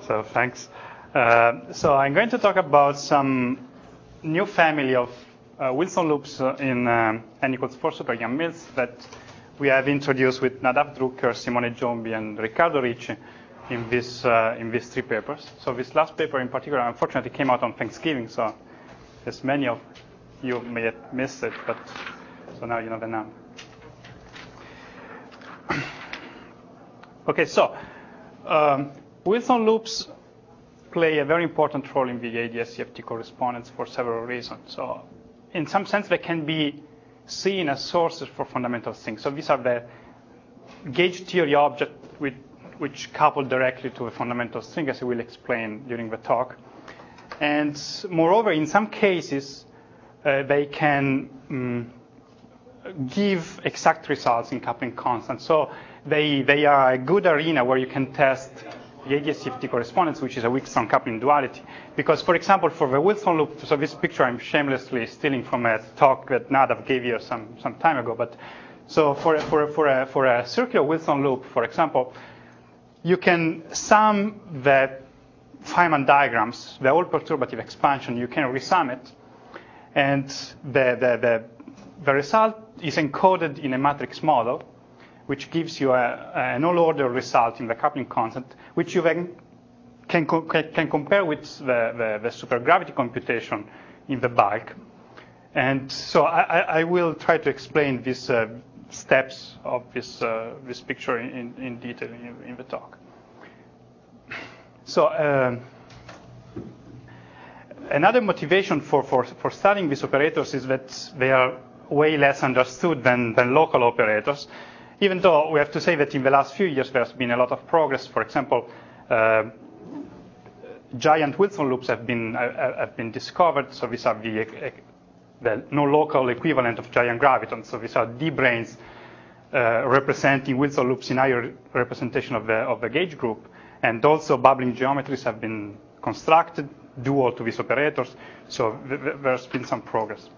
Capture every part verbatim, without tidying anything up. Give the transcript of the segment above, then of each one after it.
So thanks. Uh, so I'm going to talk about some new family of uh, Wilson loops in um, n equals four super Young Mills that we have introduced with Nadav Drucker, Simone Giombi, and Riccardo Ricci in this uh, in these three papers. So this last paper in particular, unfortunately, came out on Thanksgiving, so as many of you may have missed it, but so now you know the name. Okay, so um, Wilson loops play a very important role in the A D S C F T correspondence for several reasons. So in some sense, they can be seen as sources for fundamental things. So these are the gauge theory objects with, which couple directly to a fundamental thing, as I will explain during the talk. And moreover, in some cases, uh, they can um, give exact results in coupling constants. So they, they are a good arena where you can test the A D S C F T correspondence, which is a Weak-Strong coupling duality. Because, for example, for the Wilson loop, so this picture I'm shamelessly stealing from a talk that Nadav gave you some, some time ago. But so for a, for, a, for, a, for a circular Wilson loop, for example, you can sum the Feynman diagrams, the whole perturbative expansion, you can resum it. And the, the, the, the result is encoded in a matrix model, which gives you a, an all-order result in the coupling constant, which you then can, co can compare with the, the, the supergravity computation in the bulk. And so I, I will try to explain these uh, steps of this, uh, this picture in, in detail in, in the talk. So uh, another motivation for, for, for studying these operators is that they are way less understood than, than local operators. Even though we have to say that in the last few years there's been a lot of progress. For example, uh, giant Wilson loops have been uh, have been discovered. So these are the, uh, the no local equivalent of giant gravitons. So these are D branes uh, representing Wilson loops in higher representation of the of the gauge group. And also bubbling geometries have been constructed dual to these operators. So th th there's been some progress.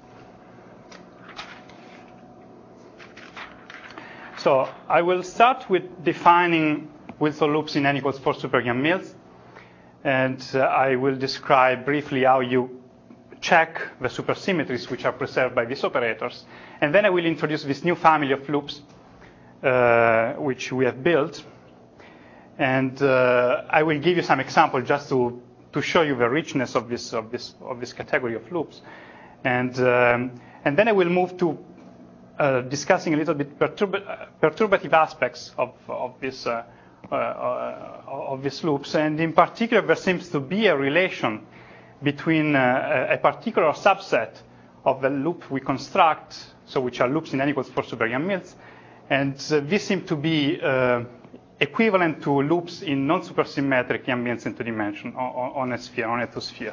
So I will start with defining Wilson loops in n equals four super Young Mills. And uh, I will describe briefly how you check the supersymmetries which are preserved by these operators. And then I will introduce this new family of loops uh, which we have built. And uh, I will give you some examples just to, to show you the richness of this, of this, of this category of loops. And, um, and then I will move to Uh, discussing a little bit perturb perturbative aspects of, of, this, uh, uh, uh, of these loops. And in particular, there seems to be a relation between uh, a particular subset of the loop we construct, so which are loops in n equals four super Young Mills. And uh, these seem to be uh, equivalent to loops in non-supersymmetric Young Mills in two dimension on, on a sphere, on a two-sphere.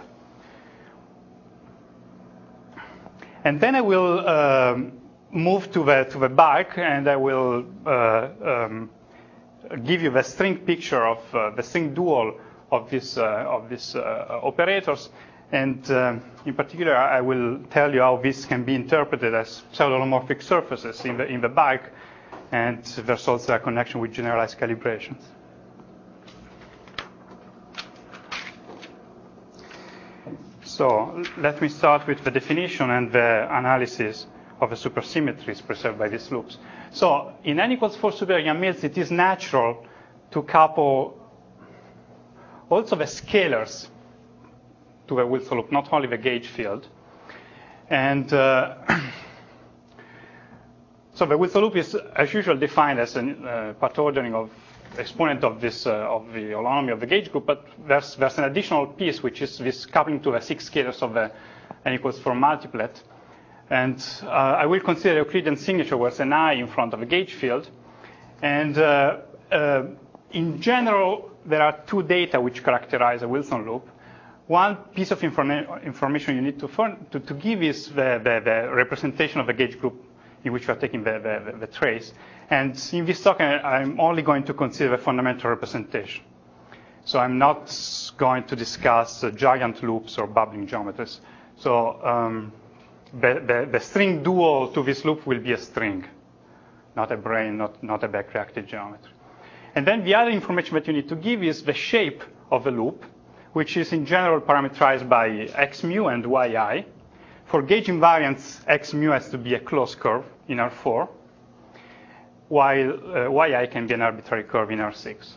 And then I will um, move to the to the bulk, and I will uh, um, give you the string picture of uh, the string dual of this uh, of these uh, operators, and uh, in particular I will tell you how this can be interpreted as pseudo-holomorphic surfaces in the in the bulk, and there's also a connection with generalized calibrations. So let me start with the definition and the analysis of the supersymmetries preserved by these loops. So in n equals four super Young Mills, it is natural to couple also the scalars to the Wilson loop, not only the gauge field. And uh, so the Wilson loop is, as usual, defined as a uh, part ordering of exponent of this uh, of the holonomy of the gauge group. But there's there's an additional piece, which is this coupling to the six scalars of the n equals four multiplet. And uh, I will consider Euclidean signature was an I in front of a gauge field. And uh, uh, in general, there are two data which characterize a Wilson loop. One piece of informa information you need to, to, to give is the, the, the representation of the gauge group in which we are taking the, the, the trace. And in this talk, I'm only going to consider the fundamental representation. So I'm not going to discuss uh, giant loops or bubbling geometries. So um, The, the, the string dual to this loop will be a string, not a brane, not, not a back-reacted geometry. And then the other information that you need to give is the shape of a loop, which is in general parameterized by x mu and yi. For gauge invariance, x mu has to be a closed curve in R four, while uh, yi can be an arbitrary curve in R six.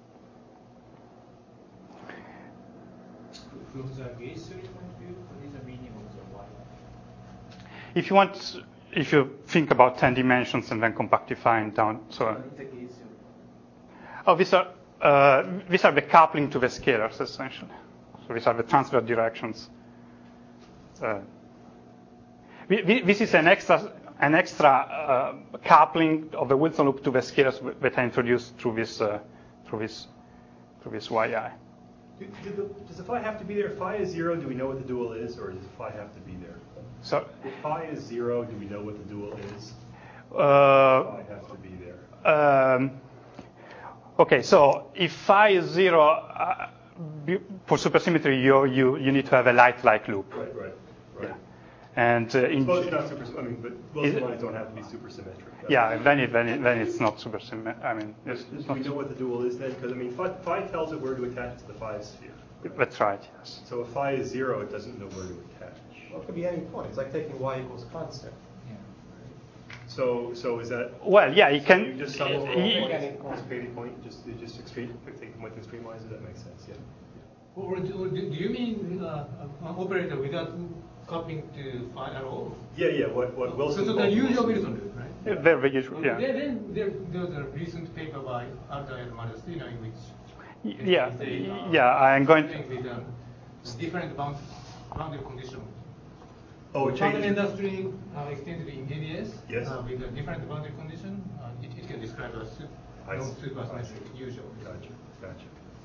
From the gauge theory point of view, what is the meaning of the yi? If you want, if you think about ten dimensions and then compactifying down, so. What is the gauge theory? Oh, these are uh, these are the coupling to the scalars essentially. So these are the transfer directions. Uh, this is an extra an extra uh, coupling of the Wilson loop to the scalars that I introduced through this uh, through this through this yi. Do, do the, does the phi have to be there? If phi is zero, do we know what the dual is, or does the phi have to be there? So if phi is zero, do we know what the dual is? Uh, phi has to be there. Um, okay, so if phi is zero, uh, for supersymmetry, you you you need to have a light-like loop. Right, right, right. Yeah. And uh, in suppose you're not super. I mean, but Wilson lines don't have to be supersymmetric. Yeah, then it then it, then it's not supersymmetric. I mean, it's, do it's we not. know what the dual is then? Because I mean, phi, phi tells it where to attach it to the phi sphere. Right? That's right. Yes. So if phi is zero, it doesn't know where to attach. Well, it could be any point. It's like taking y equals constant. So, so is that? Well, yeah, you can. You just sum over all y- points, y- anticipated point, just you just extreme, take them with extreme lines. Does that make sense? Yeah. Or do, or do you mean uh, an operator without coupling to phi at all? Yeah, yeah. What what Wilson? So, so the usual Wilson loop, right? Yeah, very, very usual. Okay, Yeah. Then, then there, there's a recent paper by Alta and Marastina in which Y- Yeah. they, uh, Yeah. I'm going. think with um, different bound, boundary condition. Oh, it Quantum changes. industry uh, extended in A D S Yes. uh, with a different boundary condition. Uh, it, it can describe as su- I see. non-supersymmetric usual. Gotcha. Gotcha.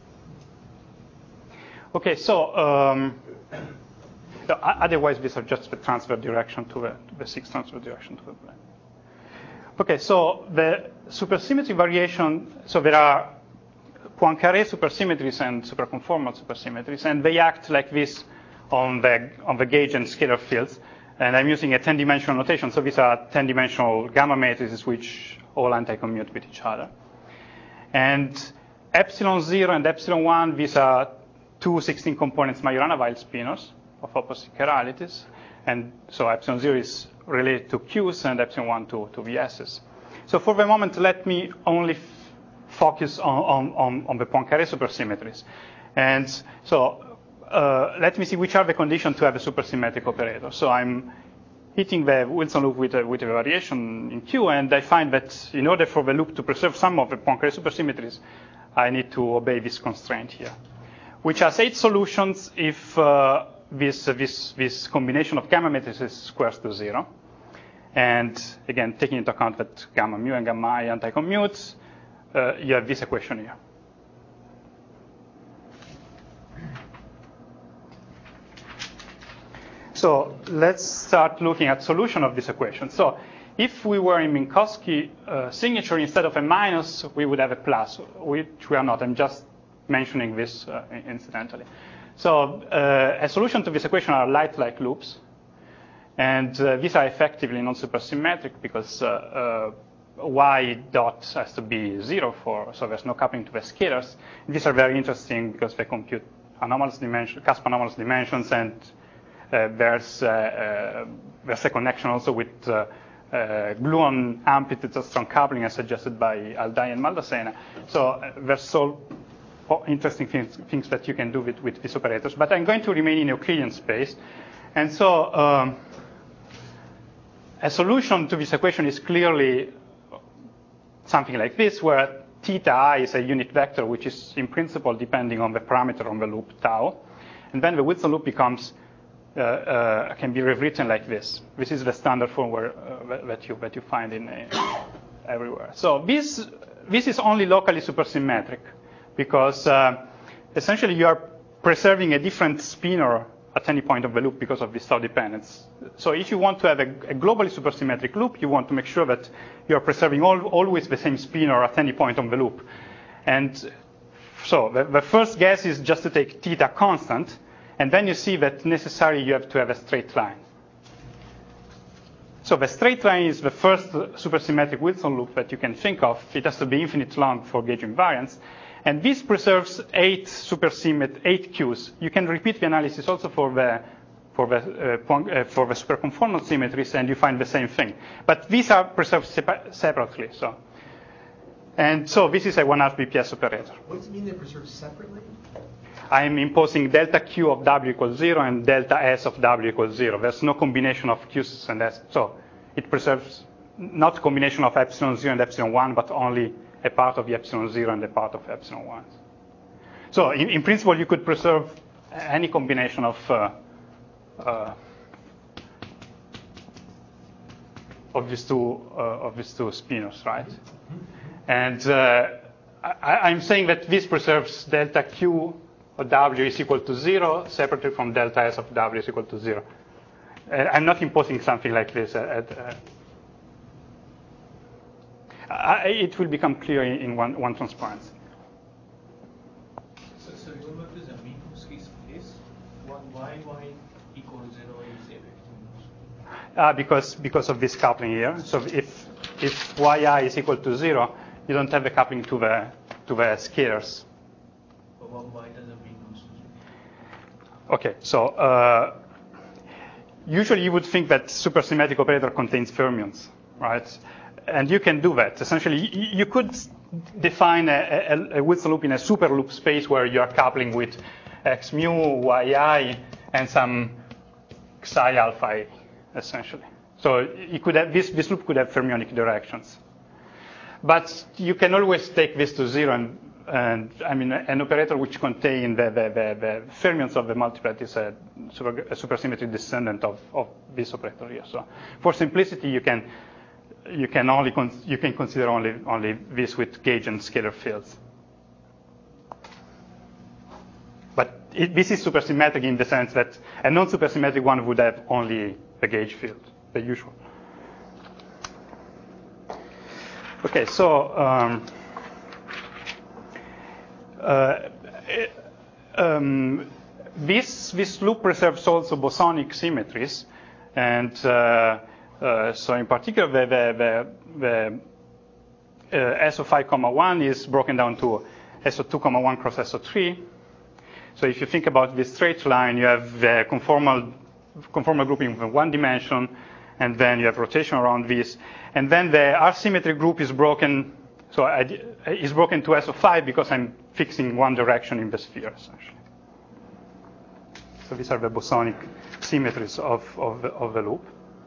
Okay, so um, so o- otherwise these are just the transfer direction to the, to the sixth transfer direction to the plane. Okay, so the supersymmetry variation. So there are Poincaré supersymmetries and superconformal supersymmetries, and they act like this on the on the gauge and scalar fields. And I'm using a ten-dimensional notation. So these are ten-dimensional gamma matrices which all anti-commute with each other. And epsilon zero and epsilon one, these are two sixteen components Majorana-Weil spinors of opposite chiralities. And so epsilon zero is related to Qs and epsilon one to, to Vs's. So for the moment, let me only f- focus on, on, on the Poincaré supersymmetries. And so uh, let me see which are the conditions to have a supersymmetric operator. So I'm hitting the Wilson loop with a, with a variation in Q, and I find that in order for the loop to preserve some of the Poincaré supersymmetries, I need to obey this constraint here, which has eight solutions if uh, this, uh, this, this combination of gamma matrices squares to zero. And again, taking into account that gamma mu and gamma I anti-commutes, uh, you have this equation here. So let's start looking at solution of this equation. So if we were in Minkowski uh, signature, instead of a minus, we would have a plus, which we are not. I'm just mentioning this uh, incidentally. So uh, a solution to this equation are light-like loops. And uh, these are effectively non-supersymmetric because uh, uh, y dot has to be zero for, so there's no coupling to the scalars. These are very interesting because they compute anomalous dimensions, cusp anomalous dimensions, and uh, there's, uh, uh, there's a connection also with uh, uh, gluon amplitudes of strong coupling as suggested by Aldai and Maldacena. So uh, there's so interesting things, things that you can do with, with these operators. But I'm going to remain in Euclidean space. And so um, a solution to this equation is clearly something like this, where theta I is a unit vector, which is in principle depending on the parameter on the loop tau. And then the Wilson loop becomes, uh, uh, can be rewritten like this. This is the standard form where, uh, that, you, that you find in uh, everywhere. So this, this is only locally supersymmetric because uh, essentially you are preserving a different spinor at any point of the loop because of this tau dependence. So if you want to have a, a globally supersymmetric loop, you want to make sure that you are preserving all, always the same spinor at any point on the loop. And so the, the first guess is just to take theta constant, and then you see that necessarily you have to have a straight line. So the straight line is the first supersymmetric Wilson loop that you can think of. It has to be infinite long for gauge invariance. And this preserves eight supersymmet, eight Qs. You can repeat the analysis also for the for the uh, point, uh, for the superconformal symmetries, and you find the same thing. But these are preserved sepa- separately. So, and so this is a one half B P S operator. What does it mean they're preserved separately? I'm imposing delta Q of W equals zero and delta S of W equals zero. There's no combination of Q's and S. So it preserves not a combination of epsilon zero and epsilon one, but only a part of the epsilon zero and a part of epsilon one. So in, in principle, you could preserve any combination of uh, uh, of these two uh, of these two spinors, right? And uh, I, I'm saying that this preserves delta Q of W is equal to zero, separately from delta S of W is equal to zero. Uh, I'm not imposing something like this. At, uh, I, it will become clear in, in one, one transparency. So, so remember this is a Minkowski space. One y y equals zero is everything. Uh, because because of this coupling here. So if if yi is equal to zero, you don't have the coupling to the to the scalars. But one y doesn't mean no. Okay, so uh, usually you would think that supersymmetric operator contains fermions, right? And you can do that. Essentially, you, you could define a, a, a Wilson loop in a super loop space where you are coupling with x mu, yi, and some psi alpha a, essentially. So you could have, this, this loop could have fermionic directions. But you can always take this to zero, and, and I mean, an operator which contains the, the, the, the fermions of the multiplet is a, super, a supersymmetric descendant of, of this operator here. So for simplicity, you can you can only con- you can consider only only this with gauge and scalar fields. But it, this is supersymmetric in the sense that a non-supersymmetric one would have only the gauge field, the usual. Okay, so um, uh, um, this this loop preserves also bosonic symmetries, and uh, uh, so in particular the the, the, the uh, S O five comma one is broken down to S O two comma one cross S O three. So if you think about this straight line, you have the conformal conformal grouping in one dimension, and then you have rotation around this. And then the R symmetry group is broken, so I, is broken to S O five because I'm fixing one direction in the sphere, essentially. So these are the bosonic symmetries of, of, the, of the loop.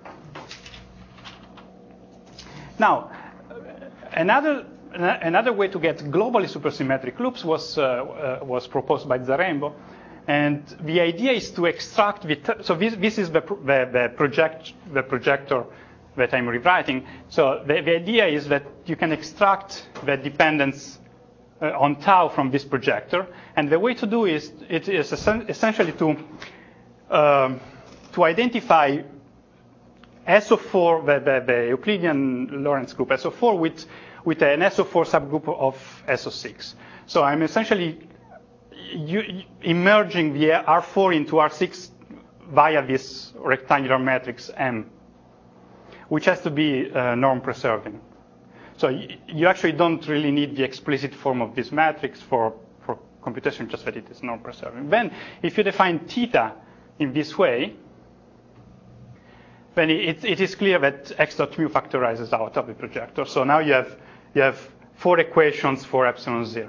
Now, another another way to get globally supersymmetric loops was uh, uh, was proposed by Zarembo. And the idea is to extract the, t- so this, this is the, the, the, project, the projector that I'm rewriting. So the, the idea is that you can extract the dependence uh, on tau from this projector. And the way to do is, it is essentially to, um, to identify S O four, the, the, the Euclidean Lorentz group S O four with, with an S O four subgroup of S O six. So I'm essentially You, you, emerging the R four into R six via this rectangular matrix M, which has to be uh, norm preserving. So you, you actually don't really need the explicit form of this matrix for, for computation, just that it is norm preserving. Then if you define theta in this way, then it, it is clear that x dot mu factorizes out of the projector. So now you have, you have four equations for epsilon zero.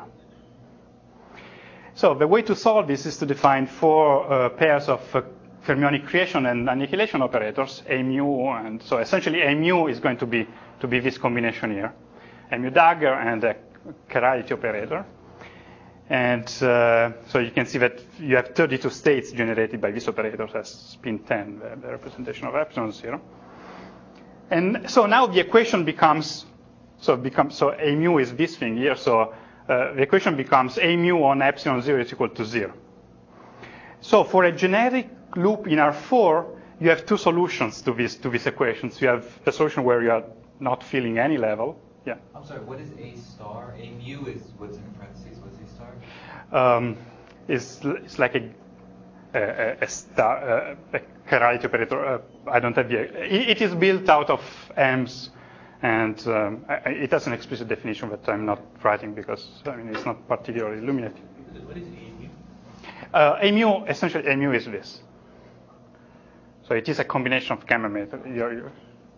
So the way to solve this is to define four uh, pairs of uh, fermionic creation and annihilation operators, A mu, and so essentially A mu is going to be to be this combination here, A mu dagger and a chirality operator. And uh, so you can see that you have thirty-two states generated by these operators as spin ten, the, the representation of epsilon zero. And so now the equation becomes so becomes so A mu is this thing here. So Uh, the equation becomes A mu on epsilon zero is equal to zero. So for a generic loop in R four, you have two solutions to this to these equations. You have a solution where you are not filling any level. Yeah. I'm sorry. What is A star? A mu is what's in parentheses. What's A star? Um, it's, it's like a a, a star uh, a chirality operator. Uh, I don't have the. It, it is built out of M's And um, I, it has an explicit definition that I'm not writing because I mean it's not particularly illuminating. What is A mu? Uh, A mu, essentially A mu is this. So it is a combination of gamma method. You're, you're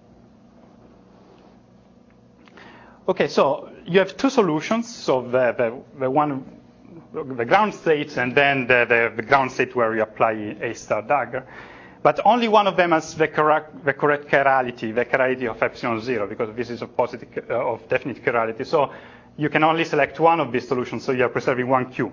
okay, so you have two solutions. So the, the, the one, the ground state, and then the, the, the ground state where you apply A star dagger. But only one of them has the correct, the correct chirality, the chirality of epsilon zero, because this is a positive uh, of definite chirality. So you can only select one of these solutions, so you are preserving one Q.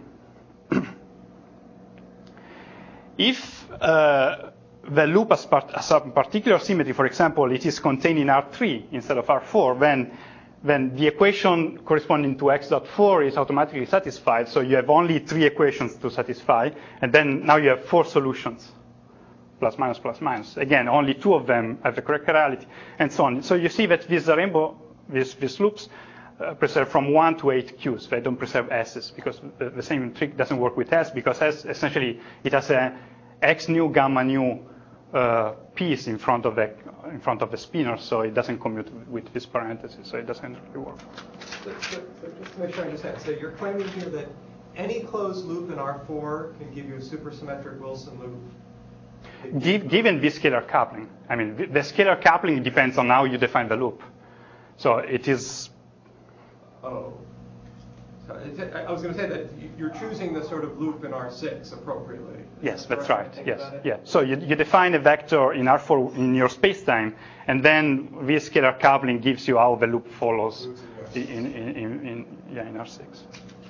If uh, the loop has, part, has a particular symmetry, for example, it is contained in R three instead of R four, then, then the equation corresponding to x dot four is automatically satisfied. So you have only three equations to satisfy, and then now you have four solutions. Plus minus plus minus. Again, only two of them have the correct chirality, and so on. So you see that this rainbow, these, these loops, uh, preserve from one to eight Qs. They don't preserve S's because the, the same trick doesn't work with S because S essentially it has a X nu gamma nu uh, piece in front of the in front of the spinner, so it doesn't commute with this parenthesis, so it doesn't really work. So, so, so just to make sure I understand, so you're claiming here that any closed loop in R four can give you a supersymmetric Wilson loop. Given this scalar coupling, I mean, the scalar coupling depends on how you define the loop. So it is. Oh. So it, I was going to say that you're choosing the sort of loop in R six appropriately. Is Yes, that that's correct? right. Yes, yeah. So you, you define a vector in R four in your spacetime, and then this scalar coupling gives you how the loop follows in, in, in, in, yeah, in R six.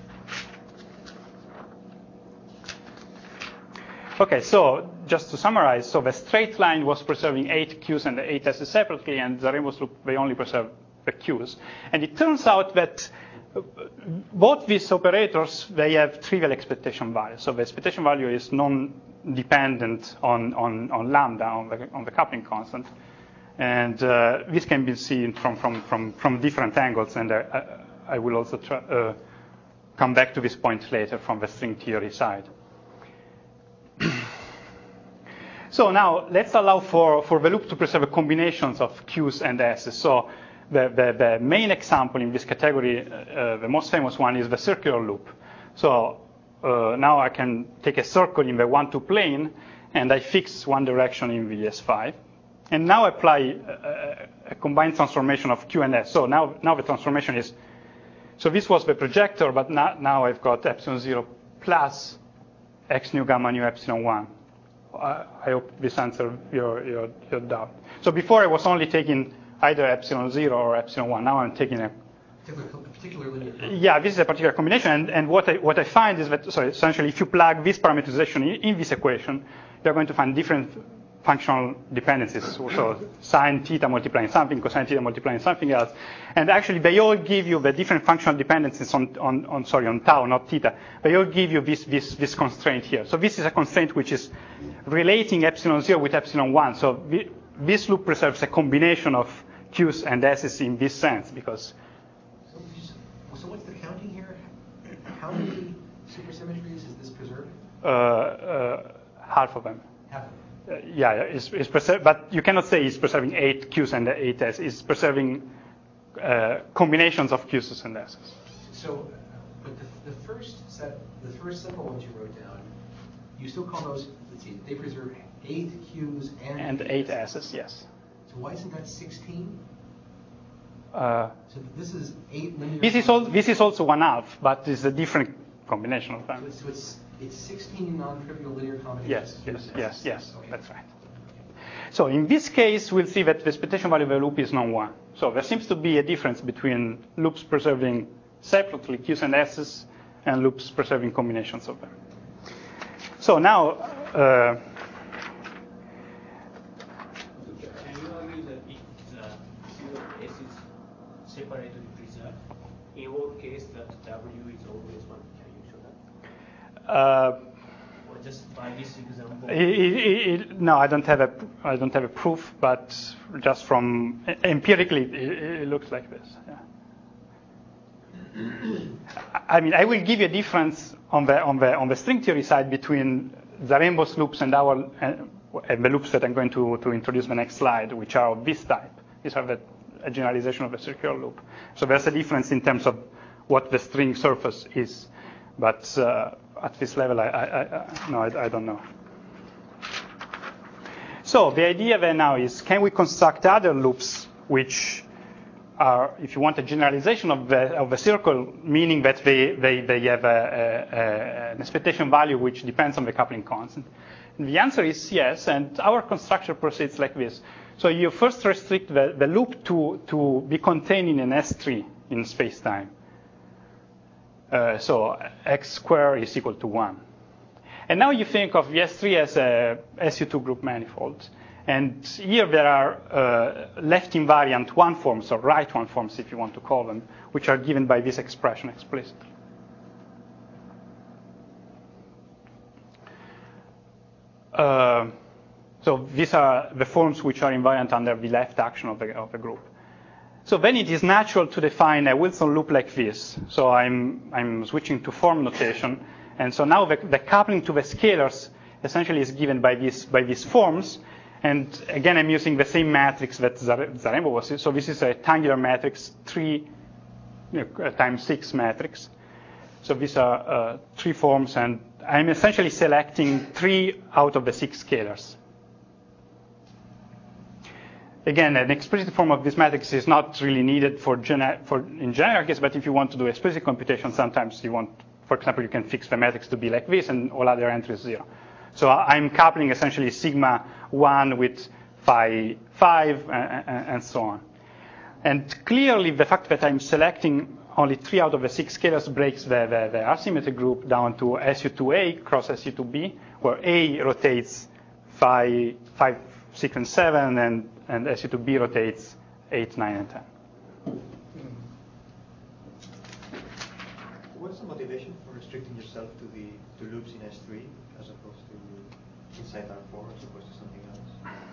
Okay, so just to summarize, so the straight line was preserving eight Qs and eight S's separately, and the rainbow loop, they only preserve the Qs. And it turns out that both these operators, they have trivial expectation value. So the expectation value is non-dependent on, on, on lambda, on the, on the coupling constant. And uh, this can be seen from, from, from, from different angles, and I, I will also try, uh, come back to this point later from the string theory side. So now let's allow for, for the loop to preserve combinations of Qs and S's. So the, the, the main example in this category, uh, the most famous one, is the circular loop. So uh, now I can take a circle in the one two plane, and I fix one direction in V S five. And now apply a, a combined transformation of Q and S. So now, now the transformation is, so this was the projector, but now, now I've got epsilon zero plus x nu gamma nu epsilon one. I hope this answers your, your, your doubt. So before I was only taking either epsilon zero or epsilon one. Now I'm taking a particular linear. Yeah, this is a particular combination. And, and what, I, what I find is that, so essentially, if you plug this parameterization in, in this equation, you're going to find different functional dependencies. So sine theta multiplying something, cosine theta multiplying something else. And actually, they all give you the different functional dependencies on, on, on sorry, on tau, not theta. They all give you this, this, this constraint here. So this is a constraint which is relating epsilon zero with epsilon one. So we, this loop preserves a combination of Q's and S's in this sense, because. So, so what's the counting here? How many supersymmetries is this preserving? Uh, uh, half of them. Half of them. Uh, yeah, it's, it's preserved, but you cannot say it's preserving eight Q's and eight S's. It's preserving uh, combinations of Q's and S's. So, but the, the first set, the first simple ones you wrote down, you still call those, let's see, they preserve eight Q's and, and eight S's, yes. So why isn't that sixteen? Uh, so this is eight linear. This is, all, this is also one half, but it's a different combination of them. So it's, so it's, it's sixteen non-trivial linear combinations. Yes, of yes, Q's and yes, S's. yes, Okay. that's right. So in this case, we'll see that the expectation value of the loop is non one. So there seems to be a difference between loops preserving separately Q's and S's and loops preserving combinations of them. So now, uh, Can you argue that if the Q of S is separately preserved, in what case that W is always one? Can you show that? uh, Or just by this example? It, it, it, no, I don't have a I don't have a proof, but just from empirically, it, it looks like this. Yeah. I mean, I will give you a difference on the on the on the string theory side between the rainbow's loops and our and the loops that I'm going to to introduce in the next slide, which are of this type. These are the a generalization of a circular loop. So there's a difference in terms of what the string surface is. But uh, at this level, I, I, I, no, I, I don't know. So the idea then now is, can we construct other loops which are, if you want, a generalization of the, of the circle, meaning that they, they, they have a, a, a, an expectation value which depends on the coupling constant? And the answer is yes, and our construction proceeds like this. So you first restrict the, the loop to, to be contained in an S tree in space-time. Uh, so x squared is equal to one. And now you think of the S tree as a S U two group manifold. And here there are uh, left invariant one forms, or right one forms, if you want to call them, which are given by this expression explicitly. Uh, so these are the forms which are invariant under the left action of the, of the group. So then it is natural to define a Wilson loop like this. So I'm, I'm switching to form notation. And so now the, the coupling to the scalars essentially is given by these, by these forms. And again, I'm using the same matrix that Zarembo was. So this is a tangular matrix, three you know, times six matrix. So these are uh, three forms, and I'm essentially selecting three out of the six scalars. Again, an explicit form of this matrix is not really needed for, gener for in general case, but if you want to do explicit computation, sometimes you want, for example, you can fix the matrix to be like this, and all other entries zero. So I'm coupling essentially sigma one with phi five, and, and so on. And clearly, the fact that I'm selecting only three out of the six scalars breaks the, the, the asymmetry group down to S U two A cross S U two B, where A rotates phi five, six, and seven, and, and S U two B rotates eight, nine, and ten. What's the motivation for restricting yourself to the to loops in S three as opposed to inside R four as opposed to something else?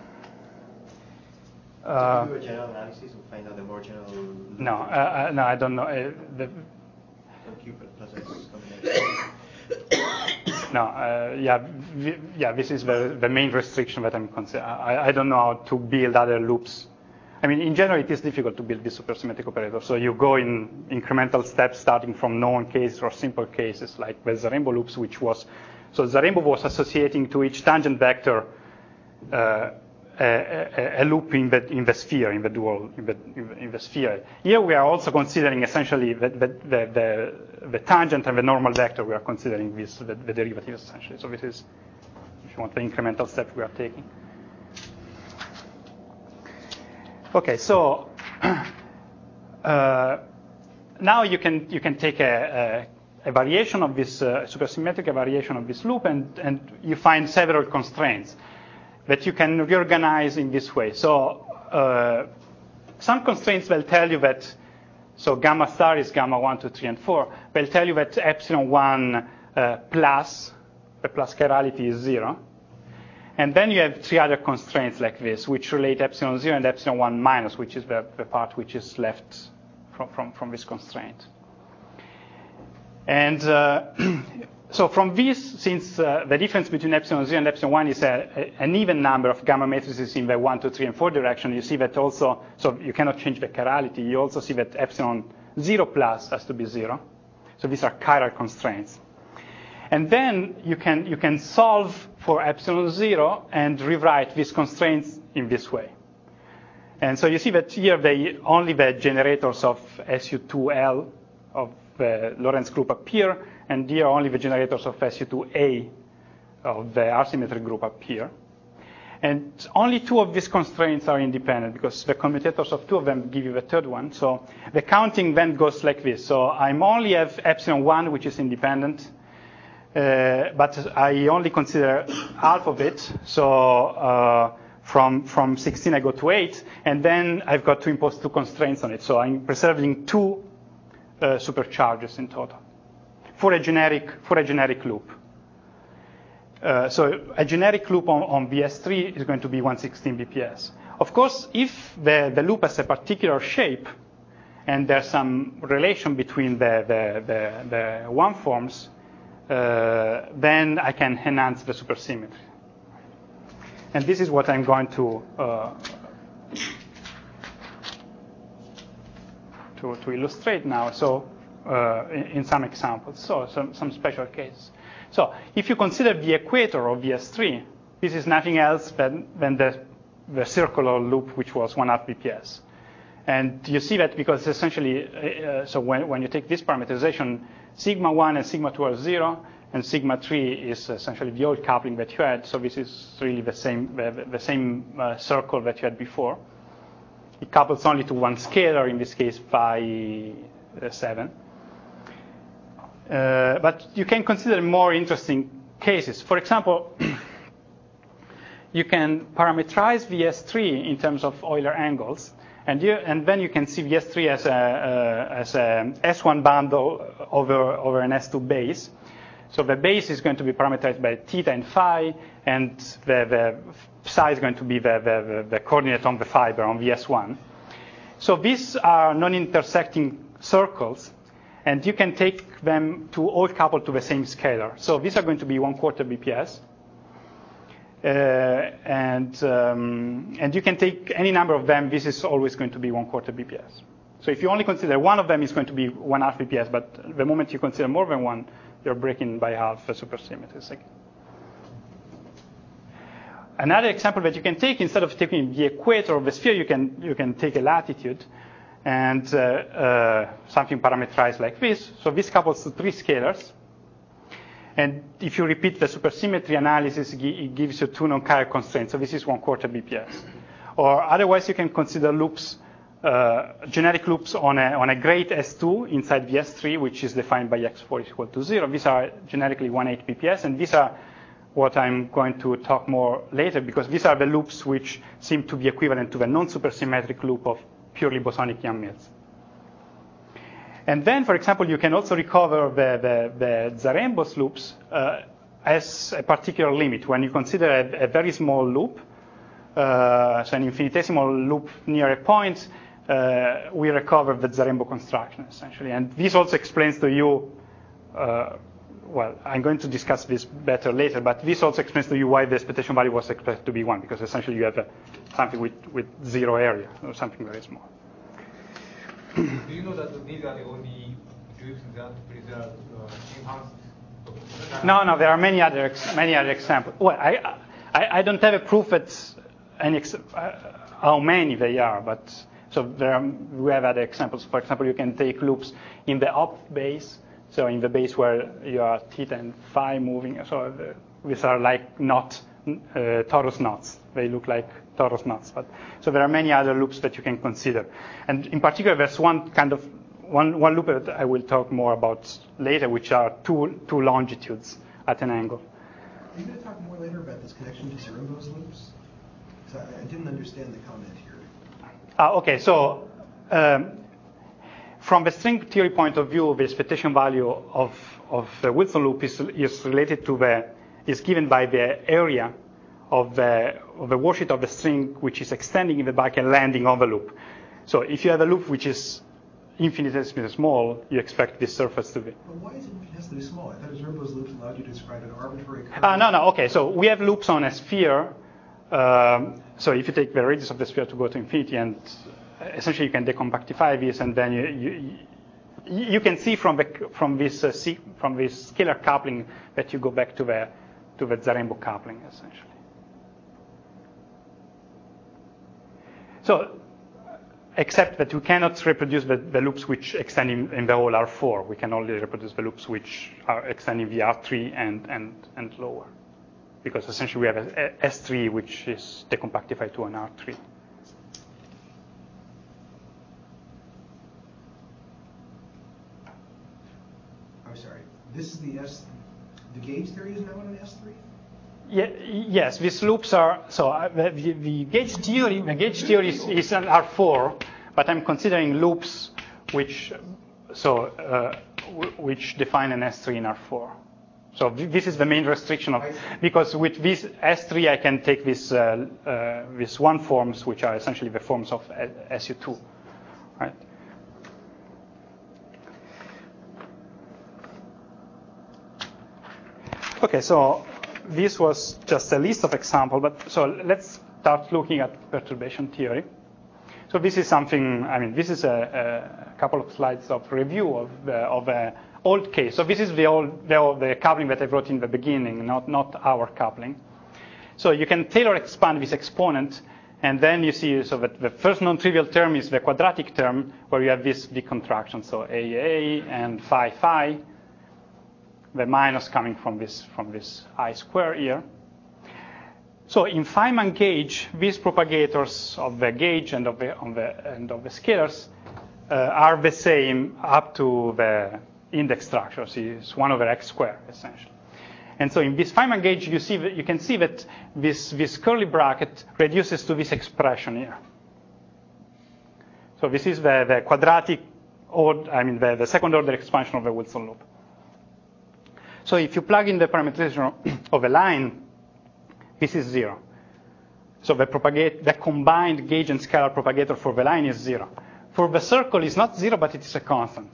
Uh, Did you do a general analysis and find out the more general? No, uh, uh, no, I don't know. Uh, the, Q plus X combination. No, uh, yeah, v yeah. This is the the main restriction that I'm considering. I, I don't know how to build other loops. I mean, in general, it is difficult to build this supersymmetric operator. So you go in incremental steps, starting from known cases or simple cases, like the Zarembo loops, which was so Zarembo was associating to each tangent vector uh, a, a, a loop in the in the sphere, in the dual, in the, in the, in the sphere. Here we are also considering essentially the the, the the the tangent and the normal vector. We are considering this the, the derivatives essentially. So this is, if you want, the incremental step we are taking. Okay, so uh, now you can you can take a, a, a variation of this uh, supersymmetric variation of this loop, and and you find several constraints that you can reorganize in this way. So uh, some constraints will tell you that, so gamma star is gamma one, two, three, and four. They'll tell you that epsilon one uh, plus, the plus chirality is zero. And then you have three other constraints like this, which relate epsilon zero and epsilon one minus, which is the, the part which is left from, from, from this constraint. And uh, so from this, since uh, the difference between epsilon zero and epsilon one is a, a, an even number of gamma matrices in the one, two, three, and four direction, you see that also, so you cannot change the chirality. You also see that epsilon zero plus has to be zero. So these are chiral constraints. And then you can, you can solve for epsilon zero and rewrite these constraints in this way. And so you see that here they, only the generators of S U two L of the Lorentz group appear, and here only the generators of S U two A of the asymmetric group appear. And only two of these constraints are independent, because the commutators of two of them give you the third one. So the counting then goes like this. So I only have epsilon one, which is independent. Uh, but I only consider half of it, so uh, from from sixteen I go to eight, and then I've got to impose two constraints on it. So I'm preserving two uh, supercharges in total for a generic for a generic loop. Uh, so a generic loop on, on B S three is going to be one sixteen B P S. Of course, if the, the loop has a particular shape, and there's some relation between the the the, the one forms, Uh, then I can enhance the supersymmetry. And this is what I'm going to uh, to, to illustrate now. So uh, in, in some examples, so some, some special cases. So if you consider the equator of V S three, this is nothing else than, than the, the circular loop, which was one half B P S. And you see that because essentially, uh, so when, when you take this parameterization, sigma one and sigma two are zero, and sigma three is essentially the old coupling that you had. So this is really the same, the, the same uh, circle that you had before. It couples only to one scalar, in this case phi seven. Uh, but you can consider more interesting cases. For example, you can parameterize V S three in terms of Euler angles, and, you, and then you can see V S three as a, uh, as a S one bundle over, over an S two base. So the base is going to be parameterized by theta and phi, and the, the psi is going to be the, the, the coordinate on the fiber on V S one. So these are non-intersecting circles, and you can take them to all couple to the same scalar. So these are going to be one quarter B P S. Uh, and, um, and you can take any number of them. This is always going to be one quarter B P S. So if you only consider one of them, is going to be one half B P S. But the moment you consider more than one, you're breaking by half the supersymmetry. Another example that you can take, instead of taking the equator of the sphere, you can you can take a latitude and uh, uh, something parameterized like this. So this couples to three scalars. And if you repeat the supersymmetry analysis, it gives you two non-chiral constraints. So this is one quarter B P S. Or otherwise, you can consider loops, uh, generic loops on a, on a great S two inside V S three, which is defined by x four is equal to zero. These are generically one eighth B P S, and these are what I'm going to talk more later, because these are the loops which seem to be equivalent to the non-supersymmetric loop of purely bosonic Yang-Mills. And then, for example, you can also recover the, the, the Zarembos loops uh, as a particular limit. When you consider a, a very small loop, uh, so an infinitesimal loop near a point, uh, we recover the Zarembo construction, essentially. And this also explains to you, uh, well, I'm going to discuss this better later, but this also explains to you why the expectation value was expected to be one, because essentially you have a, something with, with zero area, or something very small. Do you know that these are the only groups that preserve uh, enhanced? No, no, there are many other ex- many other examples. Well, I, I I don't have a proof that any ex- uh, how many they are, but so there are, we have other examples. For example, you can take loops in the up base, so in the base where you are theta and phi moving. So the, these are like not uh, torus knots. They look like torus knots, but so there are many other loops that you can consider. And in particular, there's one kind of one one loop that I will talk more about later, which are two two longitudes at an angle. Are you going to talk more later about this connection to Zarembo's loops? Because I, I didn't understand the comment here. Uh, okay, so um, from the string theory point of view, the expectation value of of the Wilson loop is is related to the is given by the area of the of the worship of the string, which is extending in the back and landing on the loop. So if you have a loop which is infinitesimally small, you expect this surface to be. But why is it infinitesimally small? I thought Zarembo's loops allowed you to describe an arbitrary curve. Ah, no, no. Okay, so we have loops on a sphere. Um, so if you take the radius of the sphere to go to infinity, and essentially you can decompactify this, and then you you, you can see from the from this uh, C, from this scalar coupling that you go back to the to the Zarembo coupling, essentially. So, except that we cannot reproduce the, the loops which extend in, in the whole R four. We can only reproduce the loops which are extending the R three and, and, and lower. Because essentially we have a, a S three which is decompactified to an R three. I'm sorry. This is the S. The gauge theory is now on an S three? Yeah, yes, these loops are, so uh, the, the gauge theory, the gauge theory is, is an R four, but I'm considering loops which, so, uh, w- which define an S three in R four. So th- this is the main restriction of, because with this S three I can take these, uh, uh, these one forms, which are essentially the forms of S U two, right? Okay, so this was just a list of examples, but so let's start looking at perturbation theory. So this is something, I mean, this is a, a couple of slides of review of the, of a old case. So this is the old the, old, the coupling that I wrote in the beginning, not not our coupling. So you can Taylor expand this exponent, and then you see so that the first non-trivial term is the quadratic term where you have this big contraction. So A A and phi phi, the minus coming from this from this I square here. So in Feynman gauge, these propagators of the gauge and of the, on the, and of the scalars uh, are the same up to the index structure. So it's one over x squared, essentially. And so in this Feynman gauge, you, see that, you can see that this, this curly bracket reduces to this expression here. So this is the, the quadratic, or I mean the, the second order expansion of the Wilson loop. So if you plug in the parameterization of a line, this is zero. So the, propagate, the combined gauge and scalar propagator for the line is zero. For the circle, it's not zero, but it is a constant.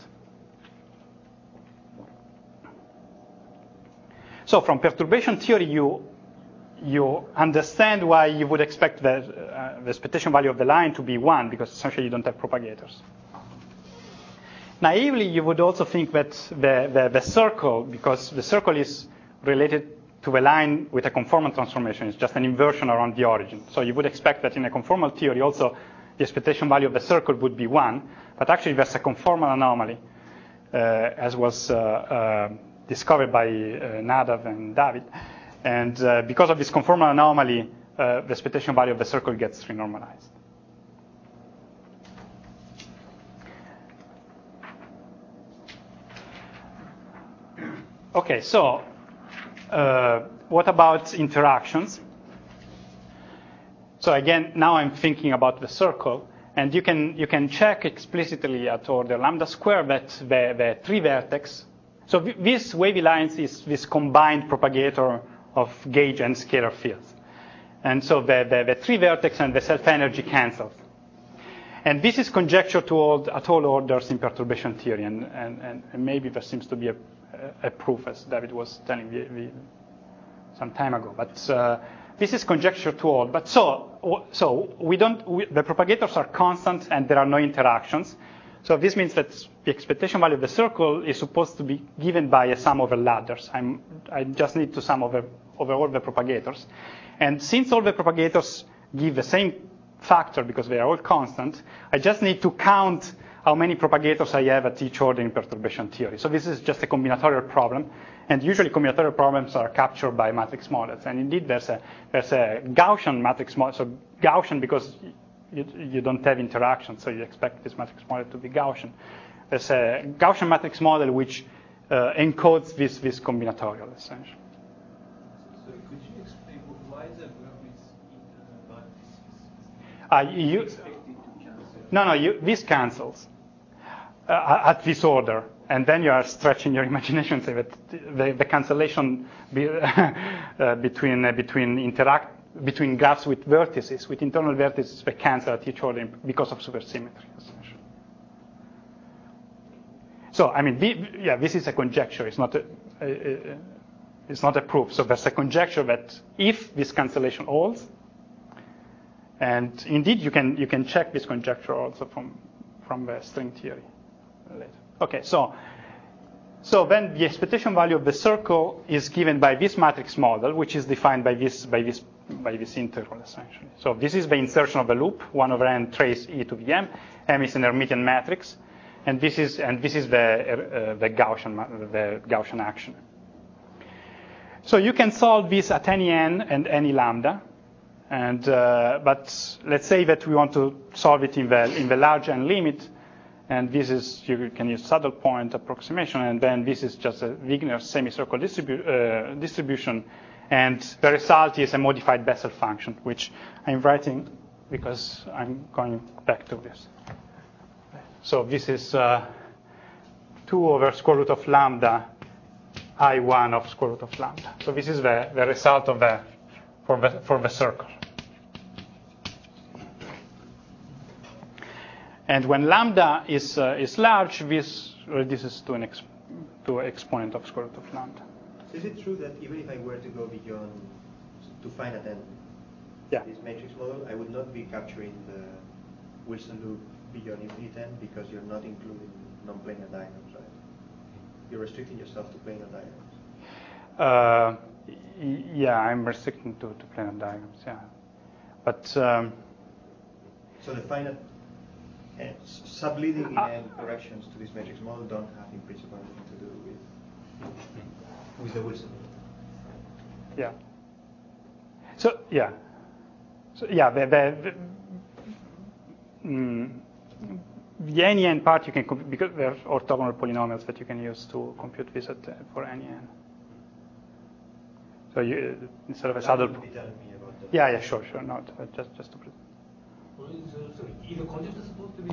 So from perturbation theory, you, you understand why you would expect the, uh, the expectation value of the line to be one, because essentially you don't have propagators. Naively, you would also think that the, the, the circle, because the circle is related to the line with a conformal transformation, it's just an inversion around the origin. So you would expect that in a conformal theory also the expectation value of the circle would be one, but actually there's a conformal anomaly, uh, as was uh, uh, discovered by uh, Nadav and David. And uh, because of this conformal anomaly, uh, the expectation value of the circle gets renormalized. Okay, so uh, what about interactions? So again, now I'm thinking about the circle, and you can you can check explicitly at order lambda square that the, the three vertex. So th- this wavy lines is this combined propagator of gauge and scalar fields, and so the, the, the three vertex and the self energy cancels. And this is conjecture to all, at all orders in perturbation theory, and, and, and maybe there seems to be a, a proof, as David was telling me, me some time ago. But uh, this is conjecture to all. But so, so we don't. We, the propagators are constant, and there are no interactions. So this means that the expectation value of the circle is supposed to be given by a sum over ladders. I'm, I just need to sum over, over all the propagators. And since all the propagators give the same factor because they are all constant, I just need to count how many propagators I have at each order in perturbation theory. So this is just a combinatorial problem. And usually combinatorial problems are captured by matrix models. And indeed, there's a, there's a Gaussian matrix model. So Gaussian because you, you don't have interaction, so you expect this matrix model to be Gaussian. There's a Gaussian matrix model which uh, encodes this, this combinatorial, essentially. So could you explain why the verb is in uh, this? Uh, you, no, no, you, this cancels uh, at this order. And then you are stretching your imagination, say that the, the cancellation be, uh, between uh, between interact between graphs with vertices, with internal vertices, they cancel at each order because of supersymmetry, essentially. So, I mean, the, yeah, this is a conjecture. It's not a, a, a, it's not a proof. So there's a conjecture that if this cancellation holds, and indeed you can you can check this conjecture also from from the string theory later. Okay, so so then the expectation value of the circle is given by this matrix model, which is defined by this by this by this interval, essentially. So this is the insertion of a loop, one over n trace e to the m. M is an Hermitian matrix, and this is and this is the uh, the Gaussian the Gaussian action. So you can solve this at any n and any lambda, and uh, but let's say that we want to solve it in the in the large n limit. And this is, you can use saddle point approximation, and then this is just a Wigner semicircle distribu- uh, distribution, and the result is a modified Bessel function, which I'm writing because I'm going back to this. So this is uh, two over square root of lambda, I one of square root of lambda. So this is the, the result of the for the for the circle. And when lambda is uh, is large, this reduces to an ex- to an exponent of square root of lambda. Is it true that even if I were to go beyond to finite n, yeah. this matrix model, I would not be capturing the Wilson loop beyond infinite n because you're not including non-planar diagrams, right? You're restricting yourself to planar diagrams. Uh, y- yeah, I'm restricting to, to planar diagrams, yeah. But um, so the finite uh, subleading uh, n corrections to this matrix model don't have in principle anything to do with with the Wilson. Yeah. So yeah. So yeah, the the, the, mm, the any n part you can comp- because there are orthogonal polynomials that you can use to compute this at, uh, for any n. So you uh, instead of a saddle. Be telling me about that. Yeah, yeah, sure, sure. No, uh, just just to. Pre- What is, uh, sorry, either conjecture supposed to be?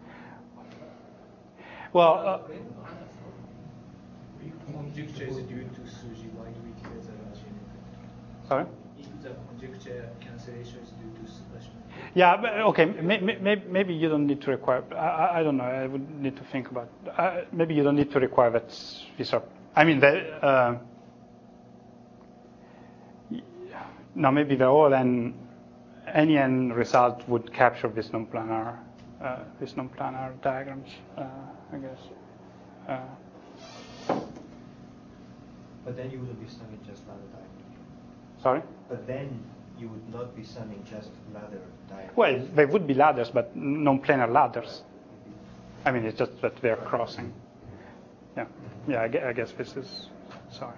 well. Uh, Conjecture is due to Suji. Why do we declare the Rajin? sorry. If the conjecture cancellation is due to Rajin. Yeah, but, okay. May, may, maybe you don't need to require. I, I, I don't know. I would need to think about. Uh, maybe you don't need to require that these are. I mean, the, uh, no, maybe the all n, any n result would capture this non-planar, uh, this non-planar diagrams. Uh, I guess. Uh, But then you wouldn't be summing just ladder diagrams. sorry. But then you would not be summing just ladder diagrams. Well, they would be ladders, but non-planar ladders. I mean, it's just that they're crossing. Yeah, yeah. I gue- I guess this is. Sorry.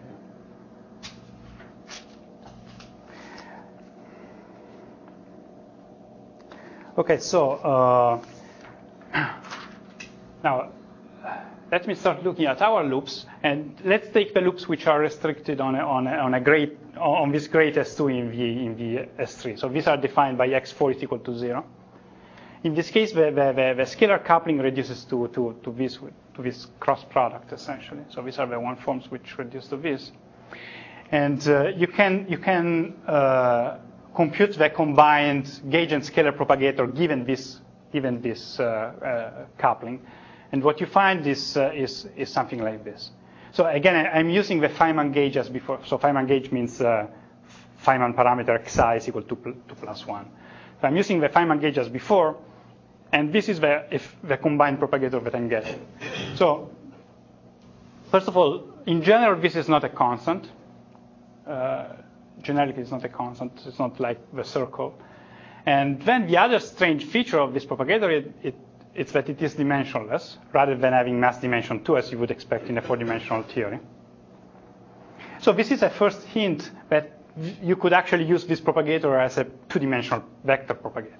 Okay, so uh, now let me start looking at our loops, and let's take the loops which are restricted on a, on a, on a great on this great S two in V in V S three. So these are defined by x four is equal to zero. In this case, the, the, the, the scalar coupling reduces to, to, to this to this cross product essentially. So these are the one forms which reduce to this, and uh, you can you can uh, compute the combined gauge and scalar propagator given this given this uh, uh, coupling, and what you find is uh, is is something like this. So again, I, I'm using the Feynman gauge as before. So Feynman gauge means uh, Feynman parameter xi is equal to pl- to plus one. So I'm using the Feynman gauge as before, and this is the if the combined propagator that I'm getting. So first of all, in general, this is not a constant. Uh, generically, it's not a constant. It's not like the circle. And then the other strange feature of this propagator, it, it, it's that it is dimensionless, rather than having mass dimension two, as you would expect in a four-dimensional theory. So this is a first hint that you could actually use this propagator as a two-dimensional vector propagator.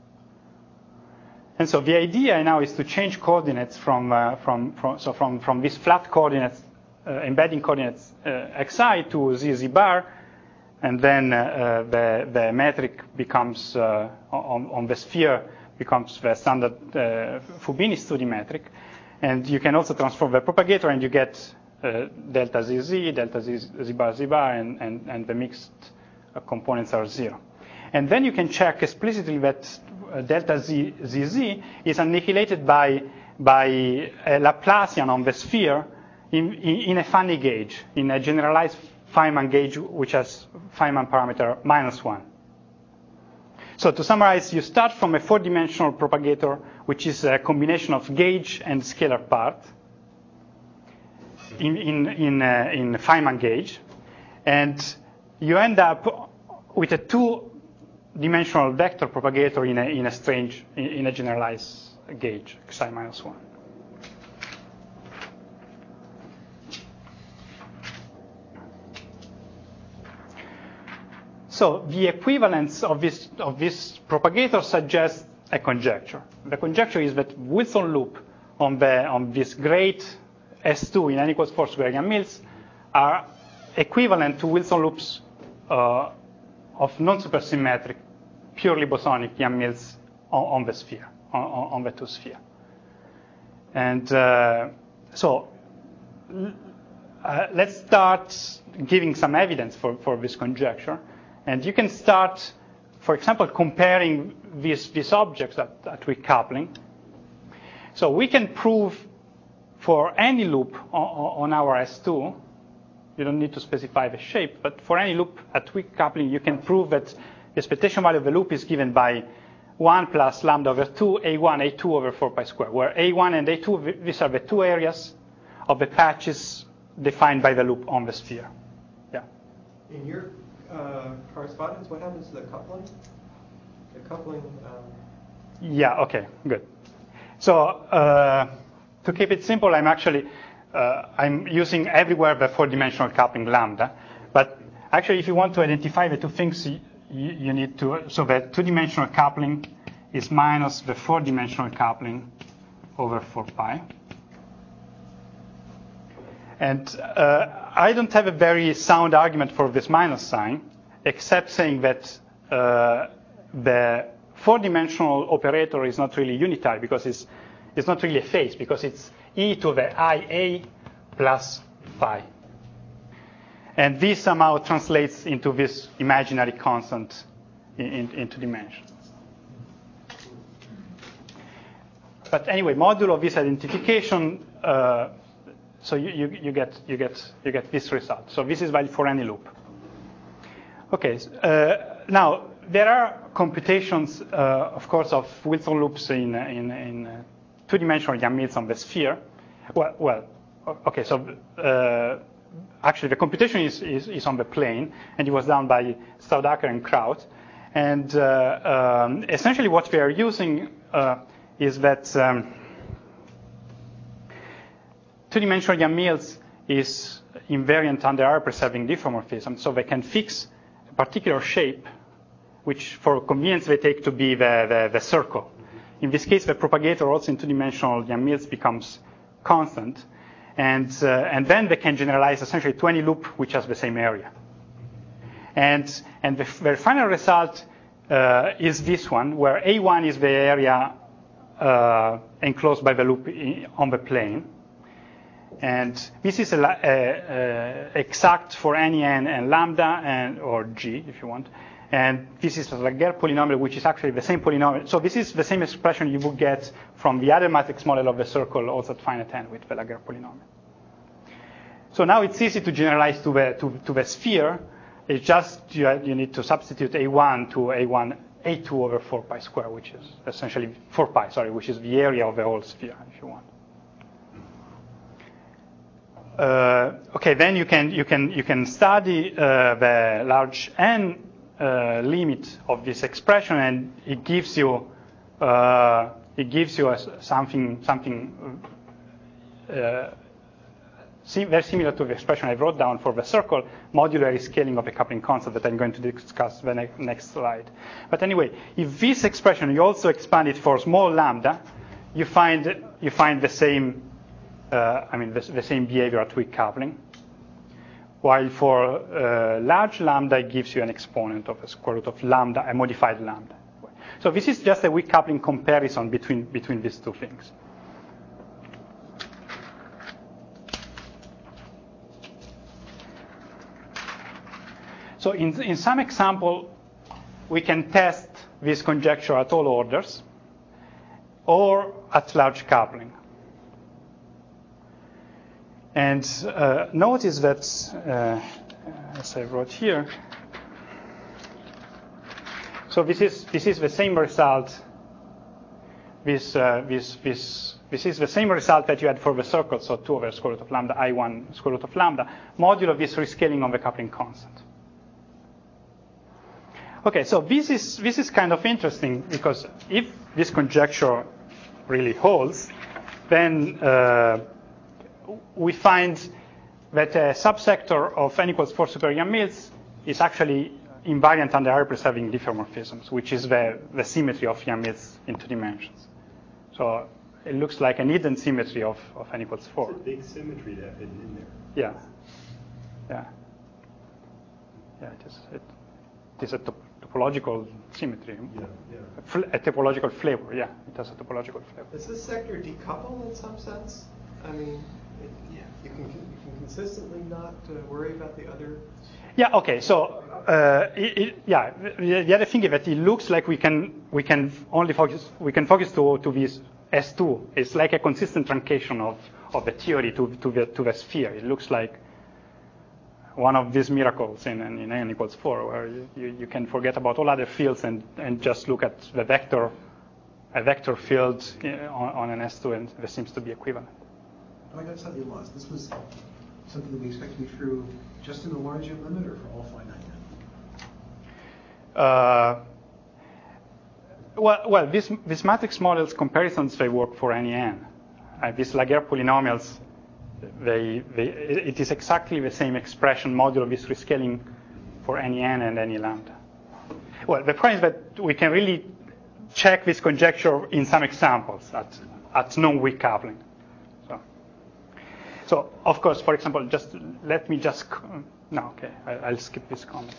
And so the idea now is to change coordinates from uh, from, from so from from these flat coordinates, uh, embedding coordinates uh, xi to z z bar, and then uh, the the metric becomes uh, on on the sphere becomes the standard uh, Fubini two D metric, and you can also transform the propagator, and you get uh, delta z z, delta z z bar z bar, and and, and the mixed uh, components are zero. And then you can check explicitly that uh, delta z, zz is annihilated by, by a Laplacian on the sphere in, in, in a funny gauge, in a generalized Feynman gauge which has Feynman parameter minus one. So to summarize, you start from a four-dimensional propagator, which is a combination of gauge and scalar part in, in, in, uh, in Feynman gauge, and you end up with a two dimensional vector propagator in a, in a strange, in, in a generalized gauge, xi minus one. So the equivalence of this, of this propagator suggests a conjecture. The conjecture is that Wilson loop on, the, on this great S two in n equals four Swareghan-Mills are equivalent to Wilson loops uh, of non-supersymmetric, purely bosonic Yang-Mills on, on the sphere, on, on the two sphere. And uh, so uh, let's start giving some evidence for, for this conjecture. And you can start, for example, comparing these, these objects at, at weak coupling. So we can prove for any loop on, on our S two, you don't need to specify the shape, but for any loop at weak coupling, you can prove that the expectation value of the loop is given by one plus lambda over two, A one, A two over four pi squared, where A one and A two, these are the two areas of the patches defined by the loop on the sphere. Yeah. In your uh, correspondence, what happens to the coupling? The coupling. Um... Yeah. Okay. Good. So uh, to keep it simple, I'm actually uh, I'm using everywhere the four-dimensional coupling lambda, but actually, if you want to identify the two things, you, you need to. So the two-dimensional coupling is minus the four-dimensional coupling over four pi. And uh, I don't have a very sound argument for this minus sign, except saying that uh, the four-dimensional operator is not really unitary because it's, it's not really a phase, because it's e to the ia plus phi. And this somehow translates into this imaginary constant in, in, into dimension. But anyway, modulo this identification, uh, so you, you, you get you get you get this result. So this is valid for any loop. Okay. Uh, now there are computations, uh, of course, of Wilson loops in in, in uh, two-dimensional Yang-Mills on the sphere. Well, well, okay. So uh, actually, the computation is, is is on the plane, and it was done by Staudacher and Kraut. And uh, um, essentially, what we are using uh, is that. Um, Two-dimensional Yang-Mills is invariant under R-preserving diffeomorphism, so they can fix a particular shape, which for convenience they take to be the, the, the circle. In this case, the propagator also in two-dimensional Yang-Mills becomes constant, and, uh, and then they can generalize essentially to any loop which has the same area. And, and the, the final result uh, is this one, where A one is the area uh, enclosed by the loop on the plane. And this is a, a, a exact for any n and lambda and or g if you want. And this is a Laguerre polynomial, which is actually the same polynomial. So this is the same expression you would get from the other matrix model of the circle, also at finite n with the Laguerre polynomial. So now it's easy to generalize to the to, to the sphere. It's just you, you need to substitute A one to A one A two over four pi squared, which is essentially four pi, sorry, which is the area of the whole sphere, if you want. Uh, okay, then you can you can you can study uh, the large n uh, limit of this expression, and it gives you uh, it gives you a, something something uh, sim- very similar to the expression I wrote down for the circle, modular scaling of the coupling constant that I'm going to discuss the ne- next slide. But anyway, if this expression you also expand it for small lambda, you find you find the same. Uh, I mean, the, the same behavior at weak coupling. While for uh, large lambda, it gives you an exponent of the square root of lambda, a modified lambda. So this is just a weak coupling comparison between, between these two things. So in, in some example, we can test this conjecture at all orders or at large coupling. And uh, notice that, uh, as I wrote here, so this is this is the same result. This uh, this this this is the same result that you had for the circle. So two over square root of lambda I one square root of lambda modulo this rescaling of the coupling constant. Okay, so this is this is kind of interesting because if this conjecture really holds, then uh, we find that a subsector of n equals four super Yang-Mills is actually invariant under R-preserving diffeomorphisms, which is the, the symmetry of Yang-Mills in two dimensions. So it looks like an hidden symmetry of, of n equals four. It's a big symmetry that hidden in there. Yeah. Yeah. Yeah, it is. It, it is a top, topological symmetry. Yeah, yeah. A, fl- a topological flavor, yeah. It has a topological flavor. Does this sector decouple in some sense? I mean, it, yeah. you, can, you can consistently not uh, worry about the other. Yeah. Okay. So, uh, it, it, yeah. The, the other thing is that it looks like we can we can only focus we can focus to to this S two. It's like a consistent truncation of, of the theory to to the to the sphere. It looks like one of these miracles in, in n equals four, where you, you, you can forget about all other fields and, and just look at the vector, a vector field on, on an S two, and there seems to be equivalent. Oh, I got something lost. This was something that we expect to be true just in the large M limit or for all finite n? Uh, well, well, these, these matrix models comparisons, they work for any n. Uh, these Laguerre polynomials, they, they, it is exactly the same expression modulo this rescaling for any n and any lambda. Well, the point is that we can really check this conjecture in some examples at, at non-weak coupling. So, so, of course, for example, just let me just, no, okay, I, I'll skip this comment.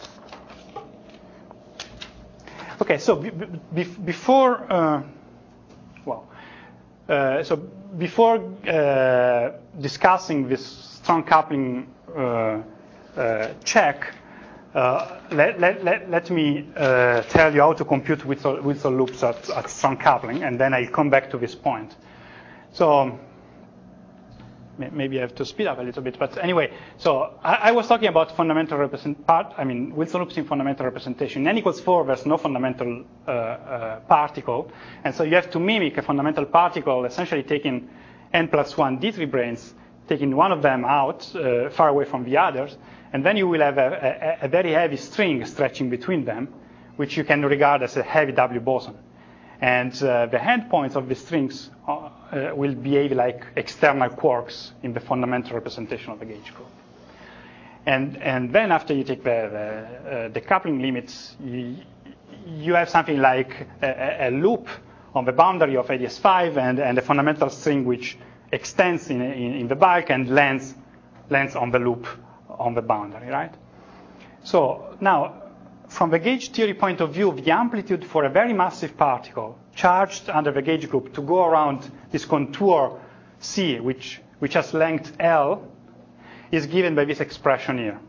Okay, so b- b- before, uh, well, uh, so before uh, discussing this strong coupling uh, uh, check, uh, let, let, let, let me uh, tell you how to compute Wilson, Wilson loops at, at strong coupling, and then I'll come back to this point. So maybe I have to speed up a little bit, but anyway, so I, I was talking about fundamental represent part, I mean, Wilson loops in fundamental representation. In n equals four, there's no fundamental uh, uh, particle, and so you have to mimic a fundamental particle, essentially taking n plus one D three branes, taking one of them out, uh, far away from the others, and then you will have a, a, a very heavy string stretching between them, which you can regard as a heavy W boson. And uh, the endpoints of the strings uh, uh, will behave like external quarks in the fundamental representation of the gauge group. And, and then after you take the, the, uh, the coupling limits, you, you have something like a, a loop on the boundary of A D S five and, and a fundamental string which extends in, in, in the bulk and lands, lands on the loop on the boundary, right? So now, from the gauge theory point of view, the amplitude for a very massive particle charged under the gauge group to go around this contour C, which, which has length L, is given by this expression here.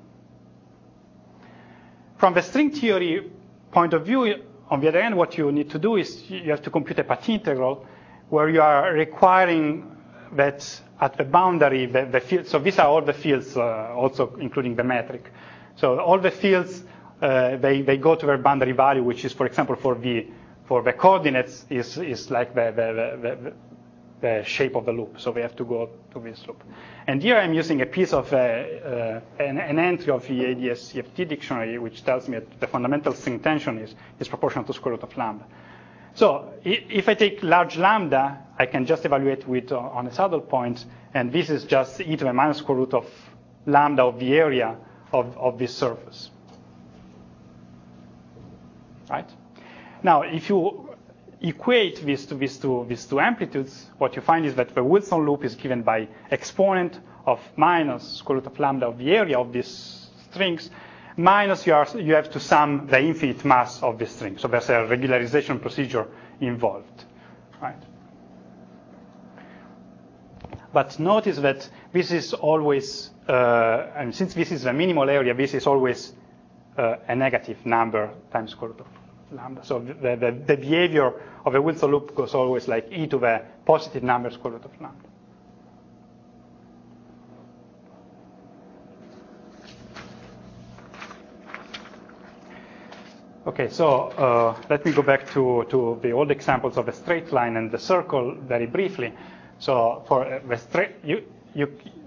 From the string theory point of view, on the other hand, what you need to do is you have to compute a path integral where you are requiring that at the boundary, the, the field, so these are all the fields, uh, also including the metric. So all the fields, Uh, they, they go to their boundary value, which is, for example, for the for the coordinates is is like the the, the, the, the shape of the loop. So they have to go to this loop. And here I'm using a piece of uh, uh, an, an entry of the A D S C F T dictionary, which tells me that the fundamental string tension is is proportional to square root of lambda. So if I take large lambda, I can just evaluate with uh, on a saddle point, and this is just e to the minus square root of lambda of the area of, of this surface. Right? Now, if you equate this to these two, these two amplitudes, what you find is that the Wilson loop is given by exponent of minus square root of lambda of the area of these strings, minus you, are, you have to sum the infinite mass of the string. So there's a regularization procedure involved. Right? But notice that this is always, uh, and since this is the minimal area, this is always uh, a negative number times square root of lambda. So the, the, the behavior of a Wilson loop goes always like e to the positive number square root of lambda. Okay, so uh, let me go back to, to the old examples of a straight line and the circle very briefly. So for the straight, you, you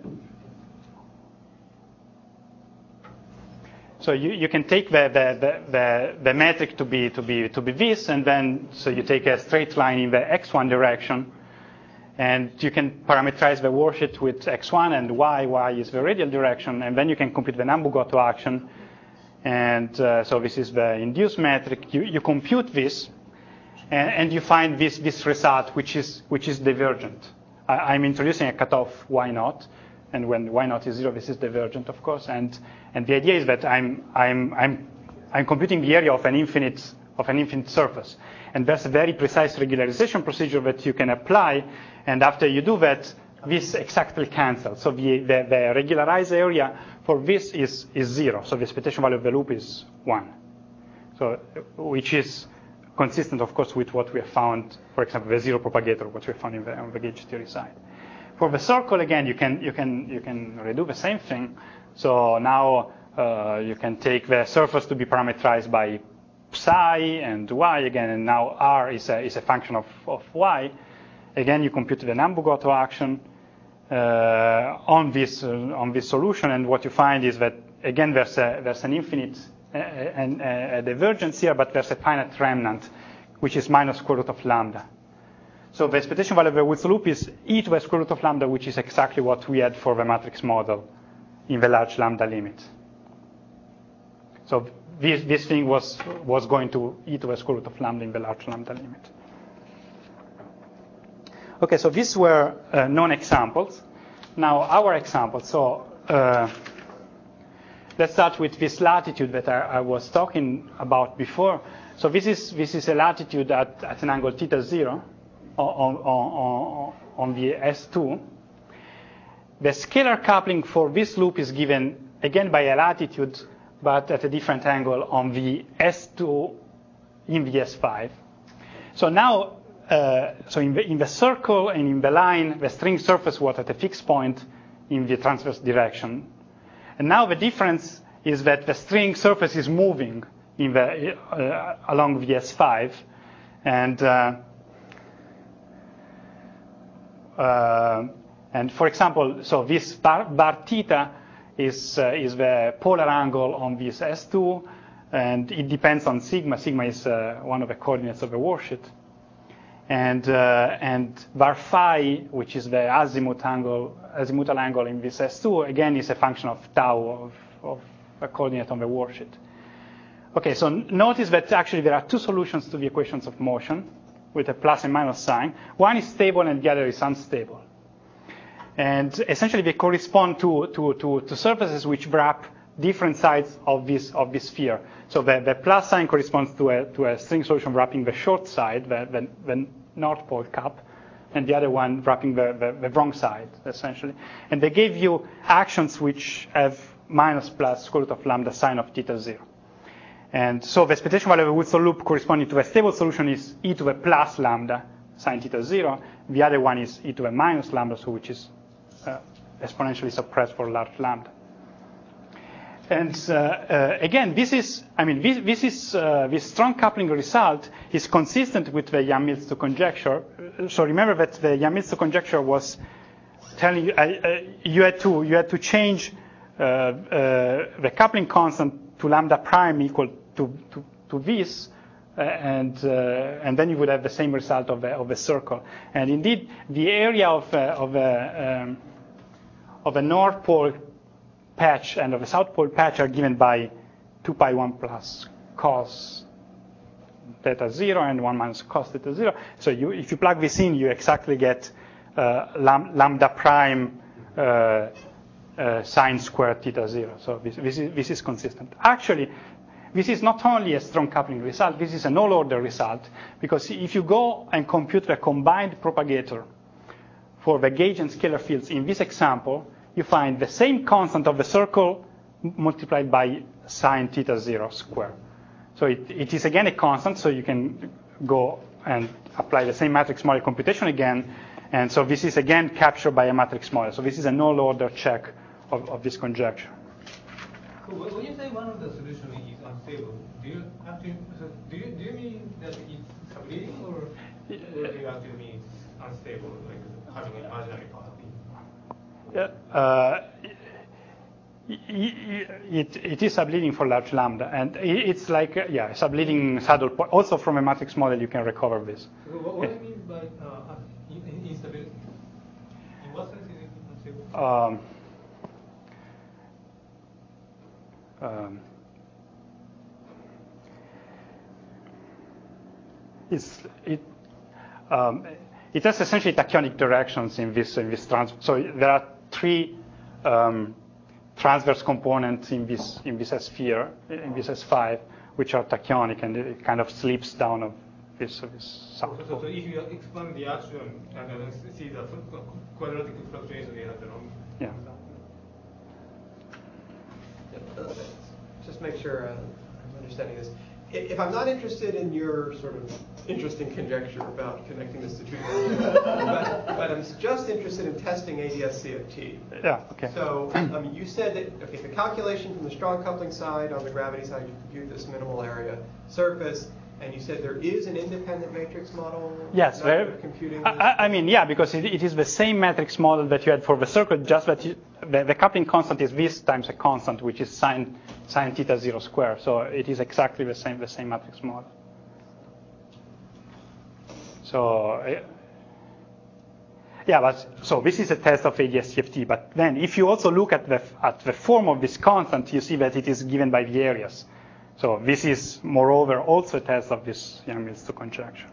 So you, you can take the, the, the, the metric to be to be to be this, and then so you take a straight line in the x one direction, and you can parameterize the warshed with x one and y. Y is the radial direction, and then you can compute the Nambu-Goto action. And uh, so this is the induced metric. You, you compute this, and, and you find this this result, which is which is divergent. I, I'm introducing a cutoff y naught. And when y naught is zero, this is divergent, of course. And and the idea is that I'm I'm I'm I'm computing the area of an infinite of an infinite surface. And there's a very precise regularization procedure that you can apply. And after you do that, this exactly cancels. So the the, the regularized area for this is is zero. So the expectation value of the loop is one. So which is consistent, of course, with what we have found, for example, the zero propagator, what we found in the, on the gauge theory side. For the circle, again, you can you can you can redo the same thing. So now uh, you can take the surface to be parameterized by psi and y again, and now r is a, is a function of, of y. Again, you compute the Nambu-Goto action uh, on this uh, on this solution, and what you find is that again there's a, there's an infinite uh, and uh, a divergence here, but there's a finite remnant, which is minus square root of lambda. So the expectation value of the width loop is e to the square root of lambda, which is exactly what we had for the matrix model in the large lambda limit. So this, this thing was, was going to e to the square root of lambda in the large lambda limit. Okay, so these were uh, known examples. Now our example. So uh, let's start with this latitude that I, I was talking about before. So this is, this is a latitude at, at an angle theta zero. On, on, on, on the S two. The scalar coupling for this loop is given again by a latitude, but at a different angle on the S two in the S five. So now, uh, so in the, in the circle and in the line, the string surface was at a fixed point in the transverse direction. And now the difference is that the string surface is moving in the, uh, along the S five. And uh, Uh, and for example, so this bar, bar theta is, uh, is the polar angle on this S two, and it depends on sigma. Sigma is uh, one of the coordinates of the worldsheet. And, uh, and bar phi, which is the azimuth angle, azimuthal angle in this S two, again is a function of tau, of, of a coordinate on the worldsheet. Okay, so notice that actually there are two solutions to the equations of motion, with a plus and minus sign. One is stable and the other is unstable. And essentially they correspond to, to, to, to surfaces which wrap different sides of this, of this sphere. So the, the plus sign corresponds to a, to a string solution wrapping the short side, the, the, the North Pole cup, and the other one wrapping the, the, the wrong side, essentially. And they gave you actions which have minus plus square root of lambda sine of theta zero. And so the expectation value of a Wurzel loop corresponding to a stable solution is e to the plus lambda sine theta zero. The other one is e to the minus lambda, so which is uh, exponentially suppressed for large lambda. And uh, uh, again, this is, I mean, this, this is uh, this strong coupling result is consistent with the Yang-Mills conjecture. So remember that the Yang-Mills conjecture was telling you uh, uh, you had to you had to change uh, uh, the coupling constant to lambda prime equal to, to, to this, uh, and, uh, and then you would have the same result of a, of a circle. And indeed, the area of, uh, of, a, um, of a North Pole patch and of a South Pole patch are given by two pi one plus cos theta zero and one minus cos theta zero. So you, if you plug this in, you exactly get uh, lam, lambda prime uh, uh, sine squared theta zero. So this, this, is, this is consistent. Actually, this is not only a strong coupling result, this is an all-order result, because if you go and compute the combined propagator for the gauge and scalar fields in this example, you find the same constant of the circle multiplied by sine theta zero square. So it, it is again a constant, so you can go and apply the same matrix model computation again, and so this is again captured by a matrix model. So this is an all-order check of, of this conjecture. So when you say one of the solutions is unstable, do you actually so do you do you mean that it's subleading, or do you actually mean it's unstable, like having an imaginary part of it? Yeah, uh, it, it is subleading for large lambda, and it's like uh, yeah, subleading saddle point. Also from a matrix model, you can recover this. So what, what do you mean by uh, instability? In what sense is it unstable? Um, Um, it's, it, um, it has essentially tachyonic directions in this in this trans. So there are three um, transverse components in this in this sphere in this S five, which are tachyonic, and it kind of slips down of this this south. So, so, so if you expand the axiom and then see the quadratic fluctuation you have the wrong. Yeah. Just make sure uh, I'm understanding this. If I'm not interested in your sort of interesting conjecture about connecting this to two dimensions. but, but I'm just interested in testing A D S C F T. Yeah, okay. So um, you said that, okay, the calculation from the strong coupling side, on the gravity side, you compute this minimal area surface, and you said there is an independent matrix model? Yes, very, of computing I, I mean, yeah, because it, it is the same matrix model that you had for the circuit, just that you, the, the coupling constant is this times a constant, which is sine, sine theta zero square. So it is exactly the same, the same matrix model. So, uh, yeah, but so this is a test of A D S C F T. But then, if you also look at the at the form of this constant, you see that it is given by the areas. So this is, moreover, also a test of this Yang-Mills two conjecture.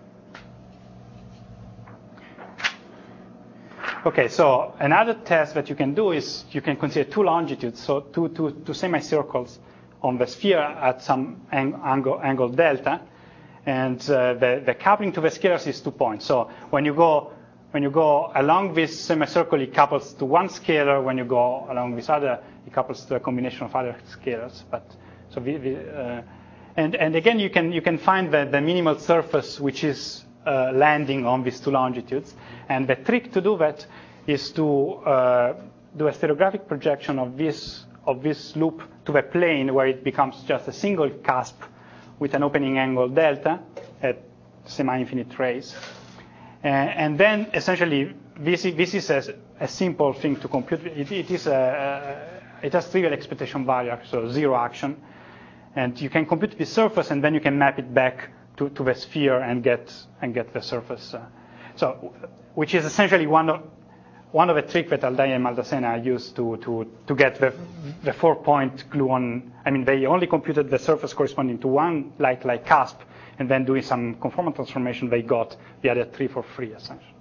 Okay, so another test that you can do is you can consider two longitudes, so two two two semicircles on the sphere at some ang- angle angle delta. And uh, the, the coupling to the scalars is two points. So when you go when you go along this semicircle, it couples to one scalar. When you go along this other, it couples to a combination of other scalars. But so we, we, uh, and and again, you can you can find the, the minimal surface which is uh, landing on these two longitudes. And the trick to do that is to uh, do a stereographic projection of this of this loop to the plane where it becomes just a single cusp with an opening angle delta at semi-infinite rays. Uh, and then essentially this is, this is a, a simple thing to compute. It, it is a, a, it has trivial expectation value, so zero action. And you can compute the surface and then you can map it back to, to the sphere and get and get the surface. Uh, so, which is essentially one of one of the tricks that Aldai and Maldacena used to, to, to get the, the four-point gluon. I mean, they only computed the surface corresponding to one light-like cusp, and then doing some conformal transformation, they got the other three for free, essentially.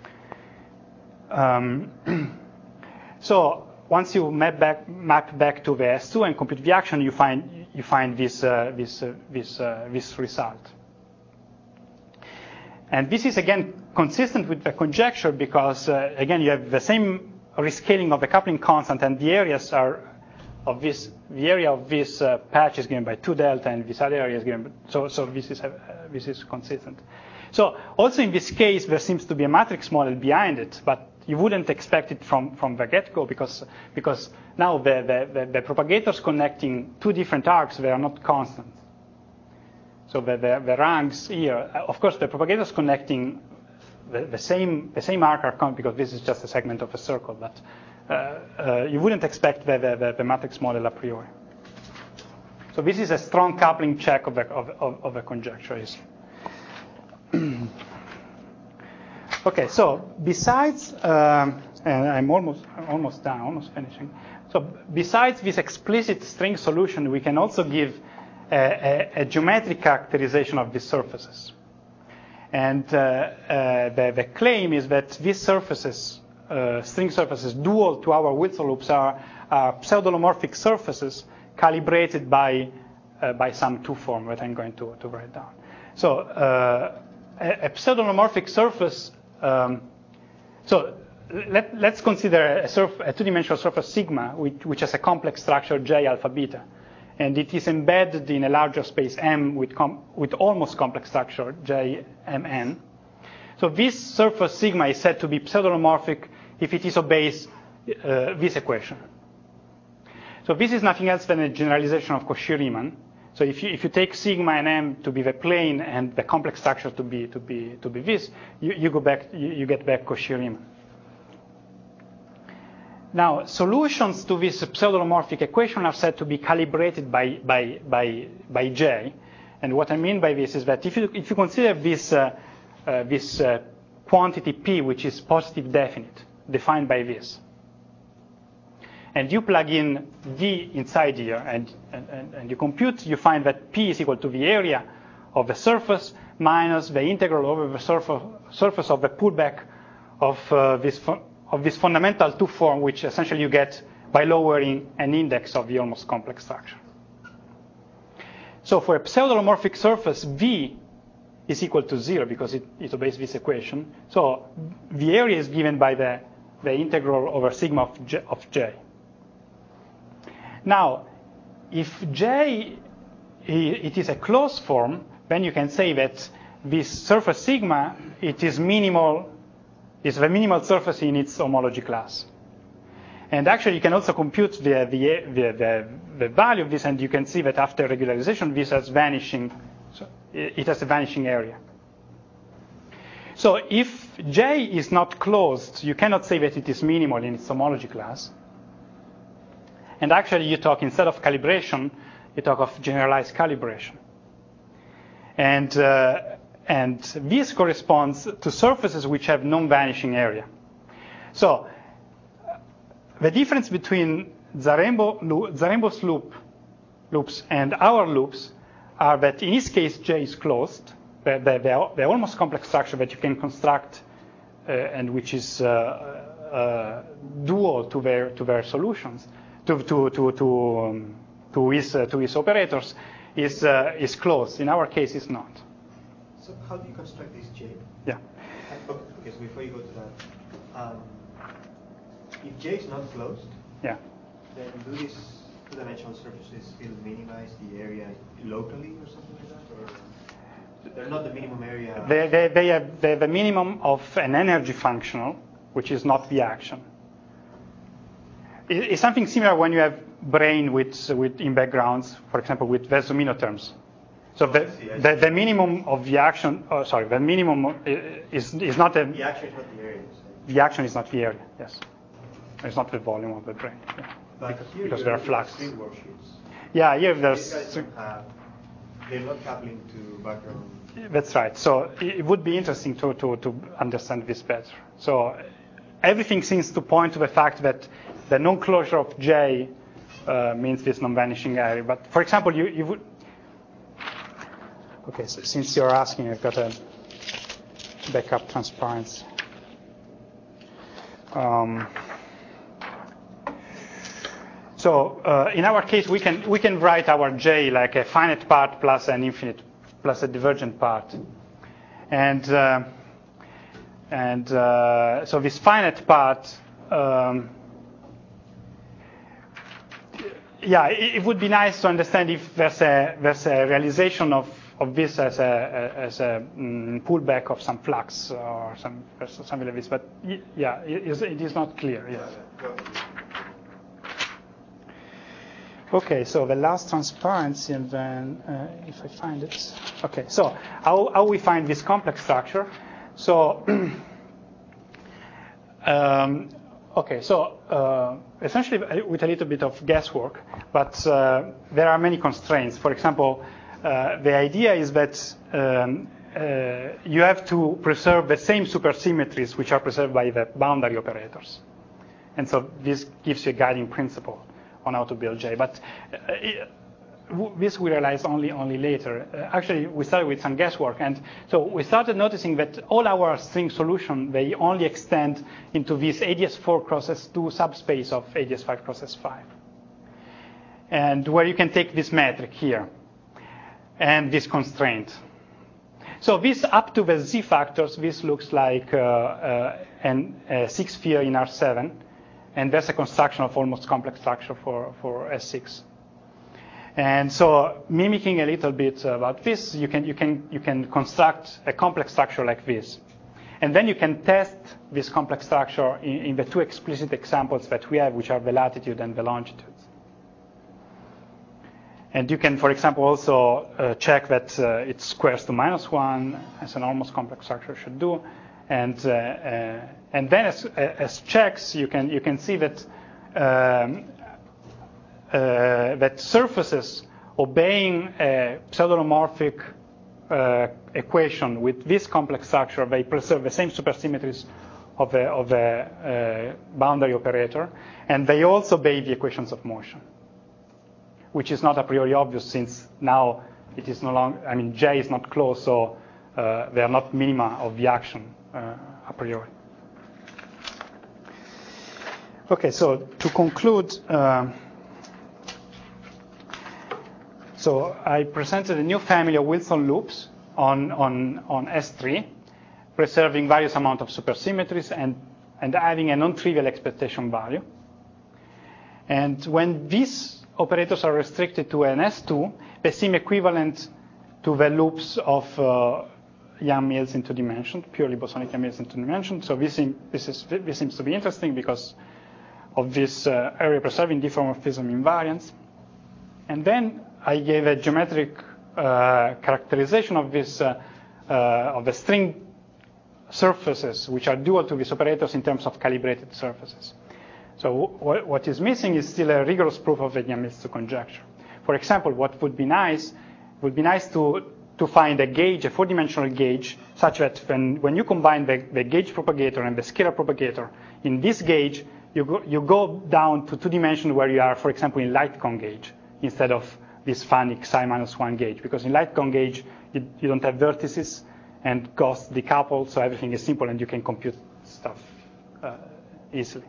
Um, so once you map back, map back to the S two and compute the action, you find you find this uh, this uh, this uh, this result. And this is, again, consistent with the conjecture because, uh, again, you have the same rescaling of the coupling constant, and the areas are of this, the area of this uh, patch is given by two delta, and this other area is given by, so, so this is, uh, this is consistent. So also in this case, there seems to be a matrix model behind it, but you wouldn't expect it from, from the get-go because, because now the, the, the, the propagators connecting two different arcs, they are not constant. So the, the, the ranks here, of course, the propagators connecting the, the same the same arc are constant because this is just a segment of a circle, but uh, uh, you wouldn't expect the, the, the matrix model a priori. So this is a strong coupling check of the of, of, of the conjecture. Okay, so besides, um, and I'm almost I'm almost done, almost finishing. So besides this explicit string solution, we can also give A, a, a geometric characterization of these surfaces. And uh, uh, the, the claim is that these surfaces, uh, string surfaces dual to our Wilson loops, are, are pseudolomorphic surfaces calibrated by, uh, by some two form that I'm going to, to write down. So uh, a, a pseudolomorphic surface, um, so let, let's consider a, surf, a two-dimensional surface sigma, which, which has a complex structure J alpha beta. And it is embedded in a larger space M with, com- with almost complex structure J M N. So this surface sigma is said to be pseudolomorphic if it is obeys uh, this equation. So this is nothing else than a generalization of Cauchy-Riemann. So if you, if you take sigma and M to be the plane and the complex structure to be to be to be this, you, you go back you, you get back Cauchy-Riemann. Now, solutions to this pseudolomorphic equation are said to be calibrated by, by, by, by J. And what I mean by this is that if you, if you consider this, uh, uh, this uh, quantity P, which is positive definite, defined by this, and you plug in D inside here, and, and, and you compute, you find that P is equal to the area of the surface minus the integral over the surface, surface of the pullback of uh, this of this fundamental two form, which essentially you get by lowering an index of the almost complex structure. So for a pseudolomorphic surface, V is equal to zero because it, it obeys this equation. So the area is given by the, the integral over sigma of J, of J. Now, if J it is a closed form, then you can say that this surface sigma, it is minimal, is the minimal surface in its homology class. And actually, you can also compute the, the, the, the, the value of this, and you can see that after regularization, this has vanishing, so it has a vanishing area. So if J is not closed, you cannot say that it is minimal in its homology class. And actually, you talk, instead of calibration, you talk of generalized calibration. And, uh, and this corresponds to surfaces which have non-vanishing area. So the difference between Zarembo, Zarembo's loop, loops and our loops are that in this case, J is closed. They're, they're, they're almost complex structure that you can construct uh, and which is uh, uh, dual to their, to their solutions, to, to, to, to, um, to, his, uh, to his operators, is, uh, is closed. In our case, it's not. So how do you construct this J? Yeah. Okay, so before you go to that, um, if J is not closed, yeah. then do these two-dimensional surfaces still minimize the area locally or something like that? Or they're not the minimum area? They, they, they have the, the minimum of an energy functional, which is not the action. It, it's something similar when you have brane with, with in backgrounds, for example, with versominoterms. So the, the, the minimum of the action, oh, sorry, the minimum is, is not a... The action is not the area. The action is not the area, yes. It's not the volume of the brane. Yeah. But because here because there are fluxes. string worksheets. Yeah, here These there's... guys don't have, they're not coupling to background. That's right. So it would be interesting to, to, to understand this better. So everything seems to point to the fact that the non-closure of J uh, means this non-vanishing area. But for example, you, you would... Okay, so since you're asking, I've got a backup transparency. Um, so uh, in our case, we can we can write our J like a finite part plus an infinite plus a divergent part, and uh, and uh, so this finite part, um, yeah, it, it would be nice to understand if there's a there's a realization of of this as a as a mm, pullback of some flux or some something like this, but yeah, it is, it is not clear. Yeah. Okay, so the last transparency, and then uh, if I find it. Okay, so how how we find this complex structure? So um, okay, so uh, essentially with a little bit of guesswork, but uh, there are many constraints. For example. Uh, the idea is that um, uh, you have to preserve the same supersymmetries which are preserved by the boundary operators. And so this gives you a guiding principle on how to build J. But uh, it, this we realized only, only later. Uh, actually, we started with some guesswork. And so we started noticing that all our string solutions, they only extend into this A D S four cross S two subspace of A D S five cross S five. And where you can take this metric here. And this constraint. So this up to the Z factors, this looks like uh, uh, an, a six sphere in R seven, and that's a construction of almost complex structure for, for S six. And so mimicking a little bit about this, you can, you can, you can construct a complex structure like this. And then you can test this complex structure in, in the two explicit examples that we have, which are the latitude and the longitude. And you can, for example, also uh, check that uh, it squares to minus one, as an almost complex structure should do. And uh, uh, and then as, as checks, you can you can see that um, uh, that surfaces obeying a pseudomorphic uh, equation with this complex structure, they preserve the same supersymmetries of the of the uh, boundary operator, and they also obey the equations of motion, which is not a priori obvious since now it is no longer, I mean, J is not closed, so uh, they are not minima of the action uh, a priori. Okay, so to conclude, um, so I presented a new family of Wilson loops on, on, on S three, preserving various amount of supersymmetries and, and having a non-trivial expectation value. And when these operators are restricted to an S two, they seem equivalent to the loops of uh, Yang-Mills in two dimensions, purely bosonic Yang-Mills in two dimensions. So this, seem, this, is, this seems to be interesting because of this uh, area preserving diffeomorphism invariance. And then I gave a geometric uh, characterization of this uh, uh, of the string surfaces, which are dual to these operators in terms of calibrated surfaces. So w- what is missing is still a rigorous proof of the Yang-Mills conjecture. For example, what would be nice would be nice to to find a gauge, a four-dimensional gauge, such that when, when you combine the, the gauge propagator and the scalar propagator, in this gauge, you go, you go down to two dimensions where you are, for example, in light cone gauge, instead of this funny psi minus one gauge. Because in light cone gauge, you, you don't have vertices and ghosts decoupled, so everything is simple and you can compute stuff uh, easily.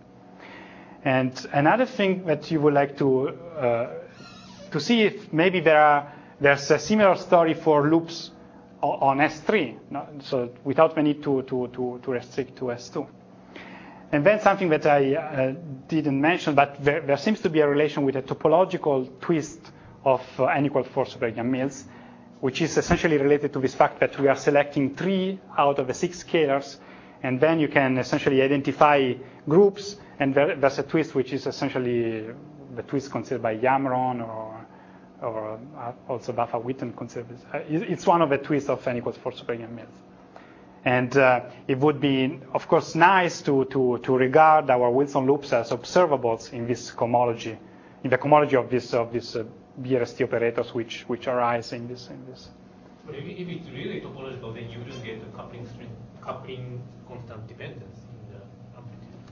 And another thing that you would like to uh, to see if maybe there are There's a similar story for loops on S three, no? So without the need to, to, to, to restrict to S two. And then something that I uh, didn't mention, but there, there seems to be a relation with a topological twist of uh, n equals four super Yang-Mills, which is essentially related to this fact that we are selecting three out of the six scalars, and then you can essentially identify groups, and there, there's a twist which is essentially the twist considered by Yamron or or also Vafa-Witten considers. It's one of the twists of n equals four super Yang-Mills. And uh, it would be, of course, nice to, to, to regard our Wilson loops as observables in this cohomology, in the cohomology of this of these uh, B R S T operators which which arise in this in this. But if, if it's really topological, then you wouldn't get the coupling string, coupling constant dependence in the amplitude.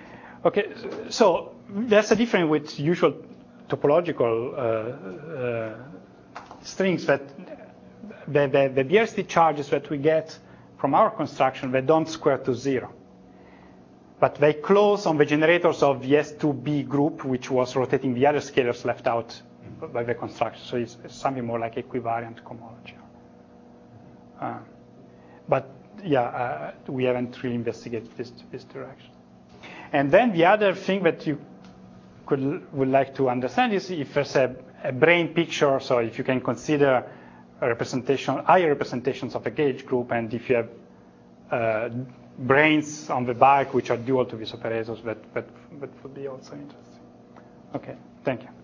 Okay, so there's a difference with usual topological uh, uh, strings that the, the, the B R S T charges that we get from our construction, they don't square to zero. But they close on the generators of the S two B group, which was rotating the other scalars left out by the construction. So it's, it's something more like equivariant cohomology. Uh, but yeah, uh, we haven't really investigated this, this direction. And then the other thing that you could would like to understand is if there's a, a brane picture, so if you can consider a representation, higher representations of a gauge group, and if you have uh, branes on the back which are dual to these operators, that, that, that would be also interesting. Okay, thank you.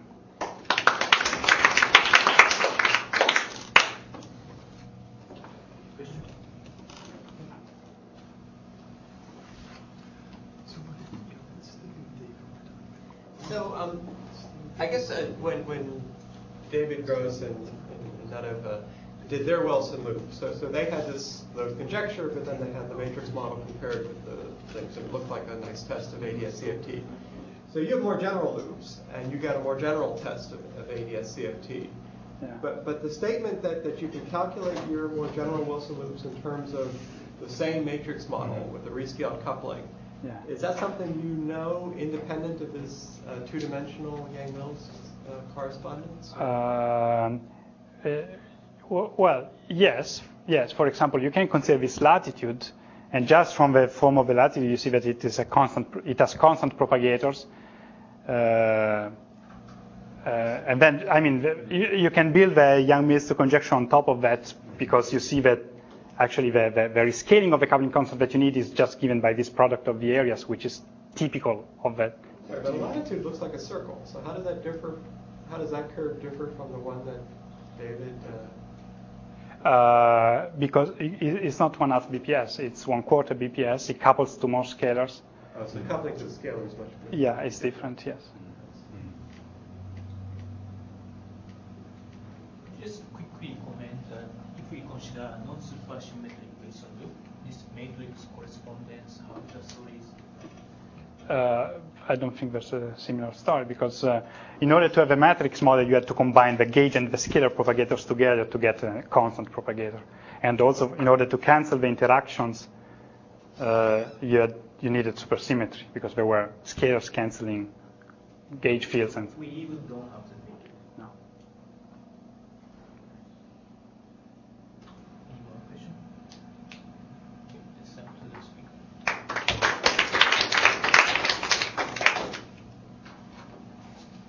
So um, I guess uh, when when David Gross and, and Nadov uh, did their Wilson loop, so so they had this the conjecture, but then they had the matrix model compared with the things, and it looked like a nice test of A D S C F T. So you have more general loops, and you got a more general test of, of A D S C F T. Yeah. But but the statement that, that you can calculate your more general Wilson loops in terms of the same matrix model with the rescaled coupling. Yeah. Is that something you know independent of this uh, two-dimensional Yang-Mills uh, correspondence? Um, uh, well, yes, yes. For example, you can consider this latitude, and just from the form of the latitude, you see that it is a constant. It has constant propagators, uh, uh, and then I mean, the, you, you can build the Yang-Mills conjecture on top of that because you see that. Actually, the, the, the rescaling of the coupling constant that you need is just given by this product of the areas, which is typical of that. Sorry, but latitude looks like a circle. So how does that differ? How does that curve differ from the one that David? Uh... Uh, because it, it's not one half B P S; it's one quarter B P S. It couples to more scalars. Oh, so the coupling to the scalar is much different. Yeah, it's different. Yes. Just quickly comment that if we consider a non-supersymmetric Wilson loop, this matrix correspondence, how the story is? Uh, I don't think there's a similar story because uh, in order to have a matrix model, you had to combine the gauge and the scalar propagators together to get a constant propagator. And also, in order to cancel the interactions, uh, you had, you needed supersymmetry because there were scalars canceling gauge fields. And we even don't have the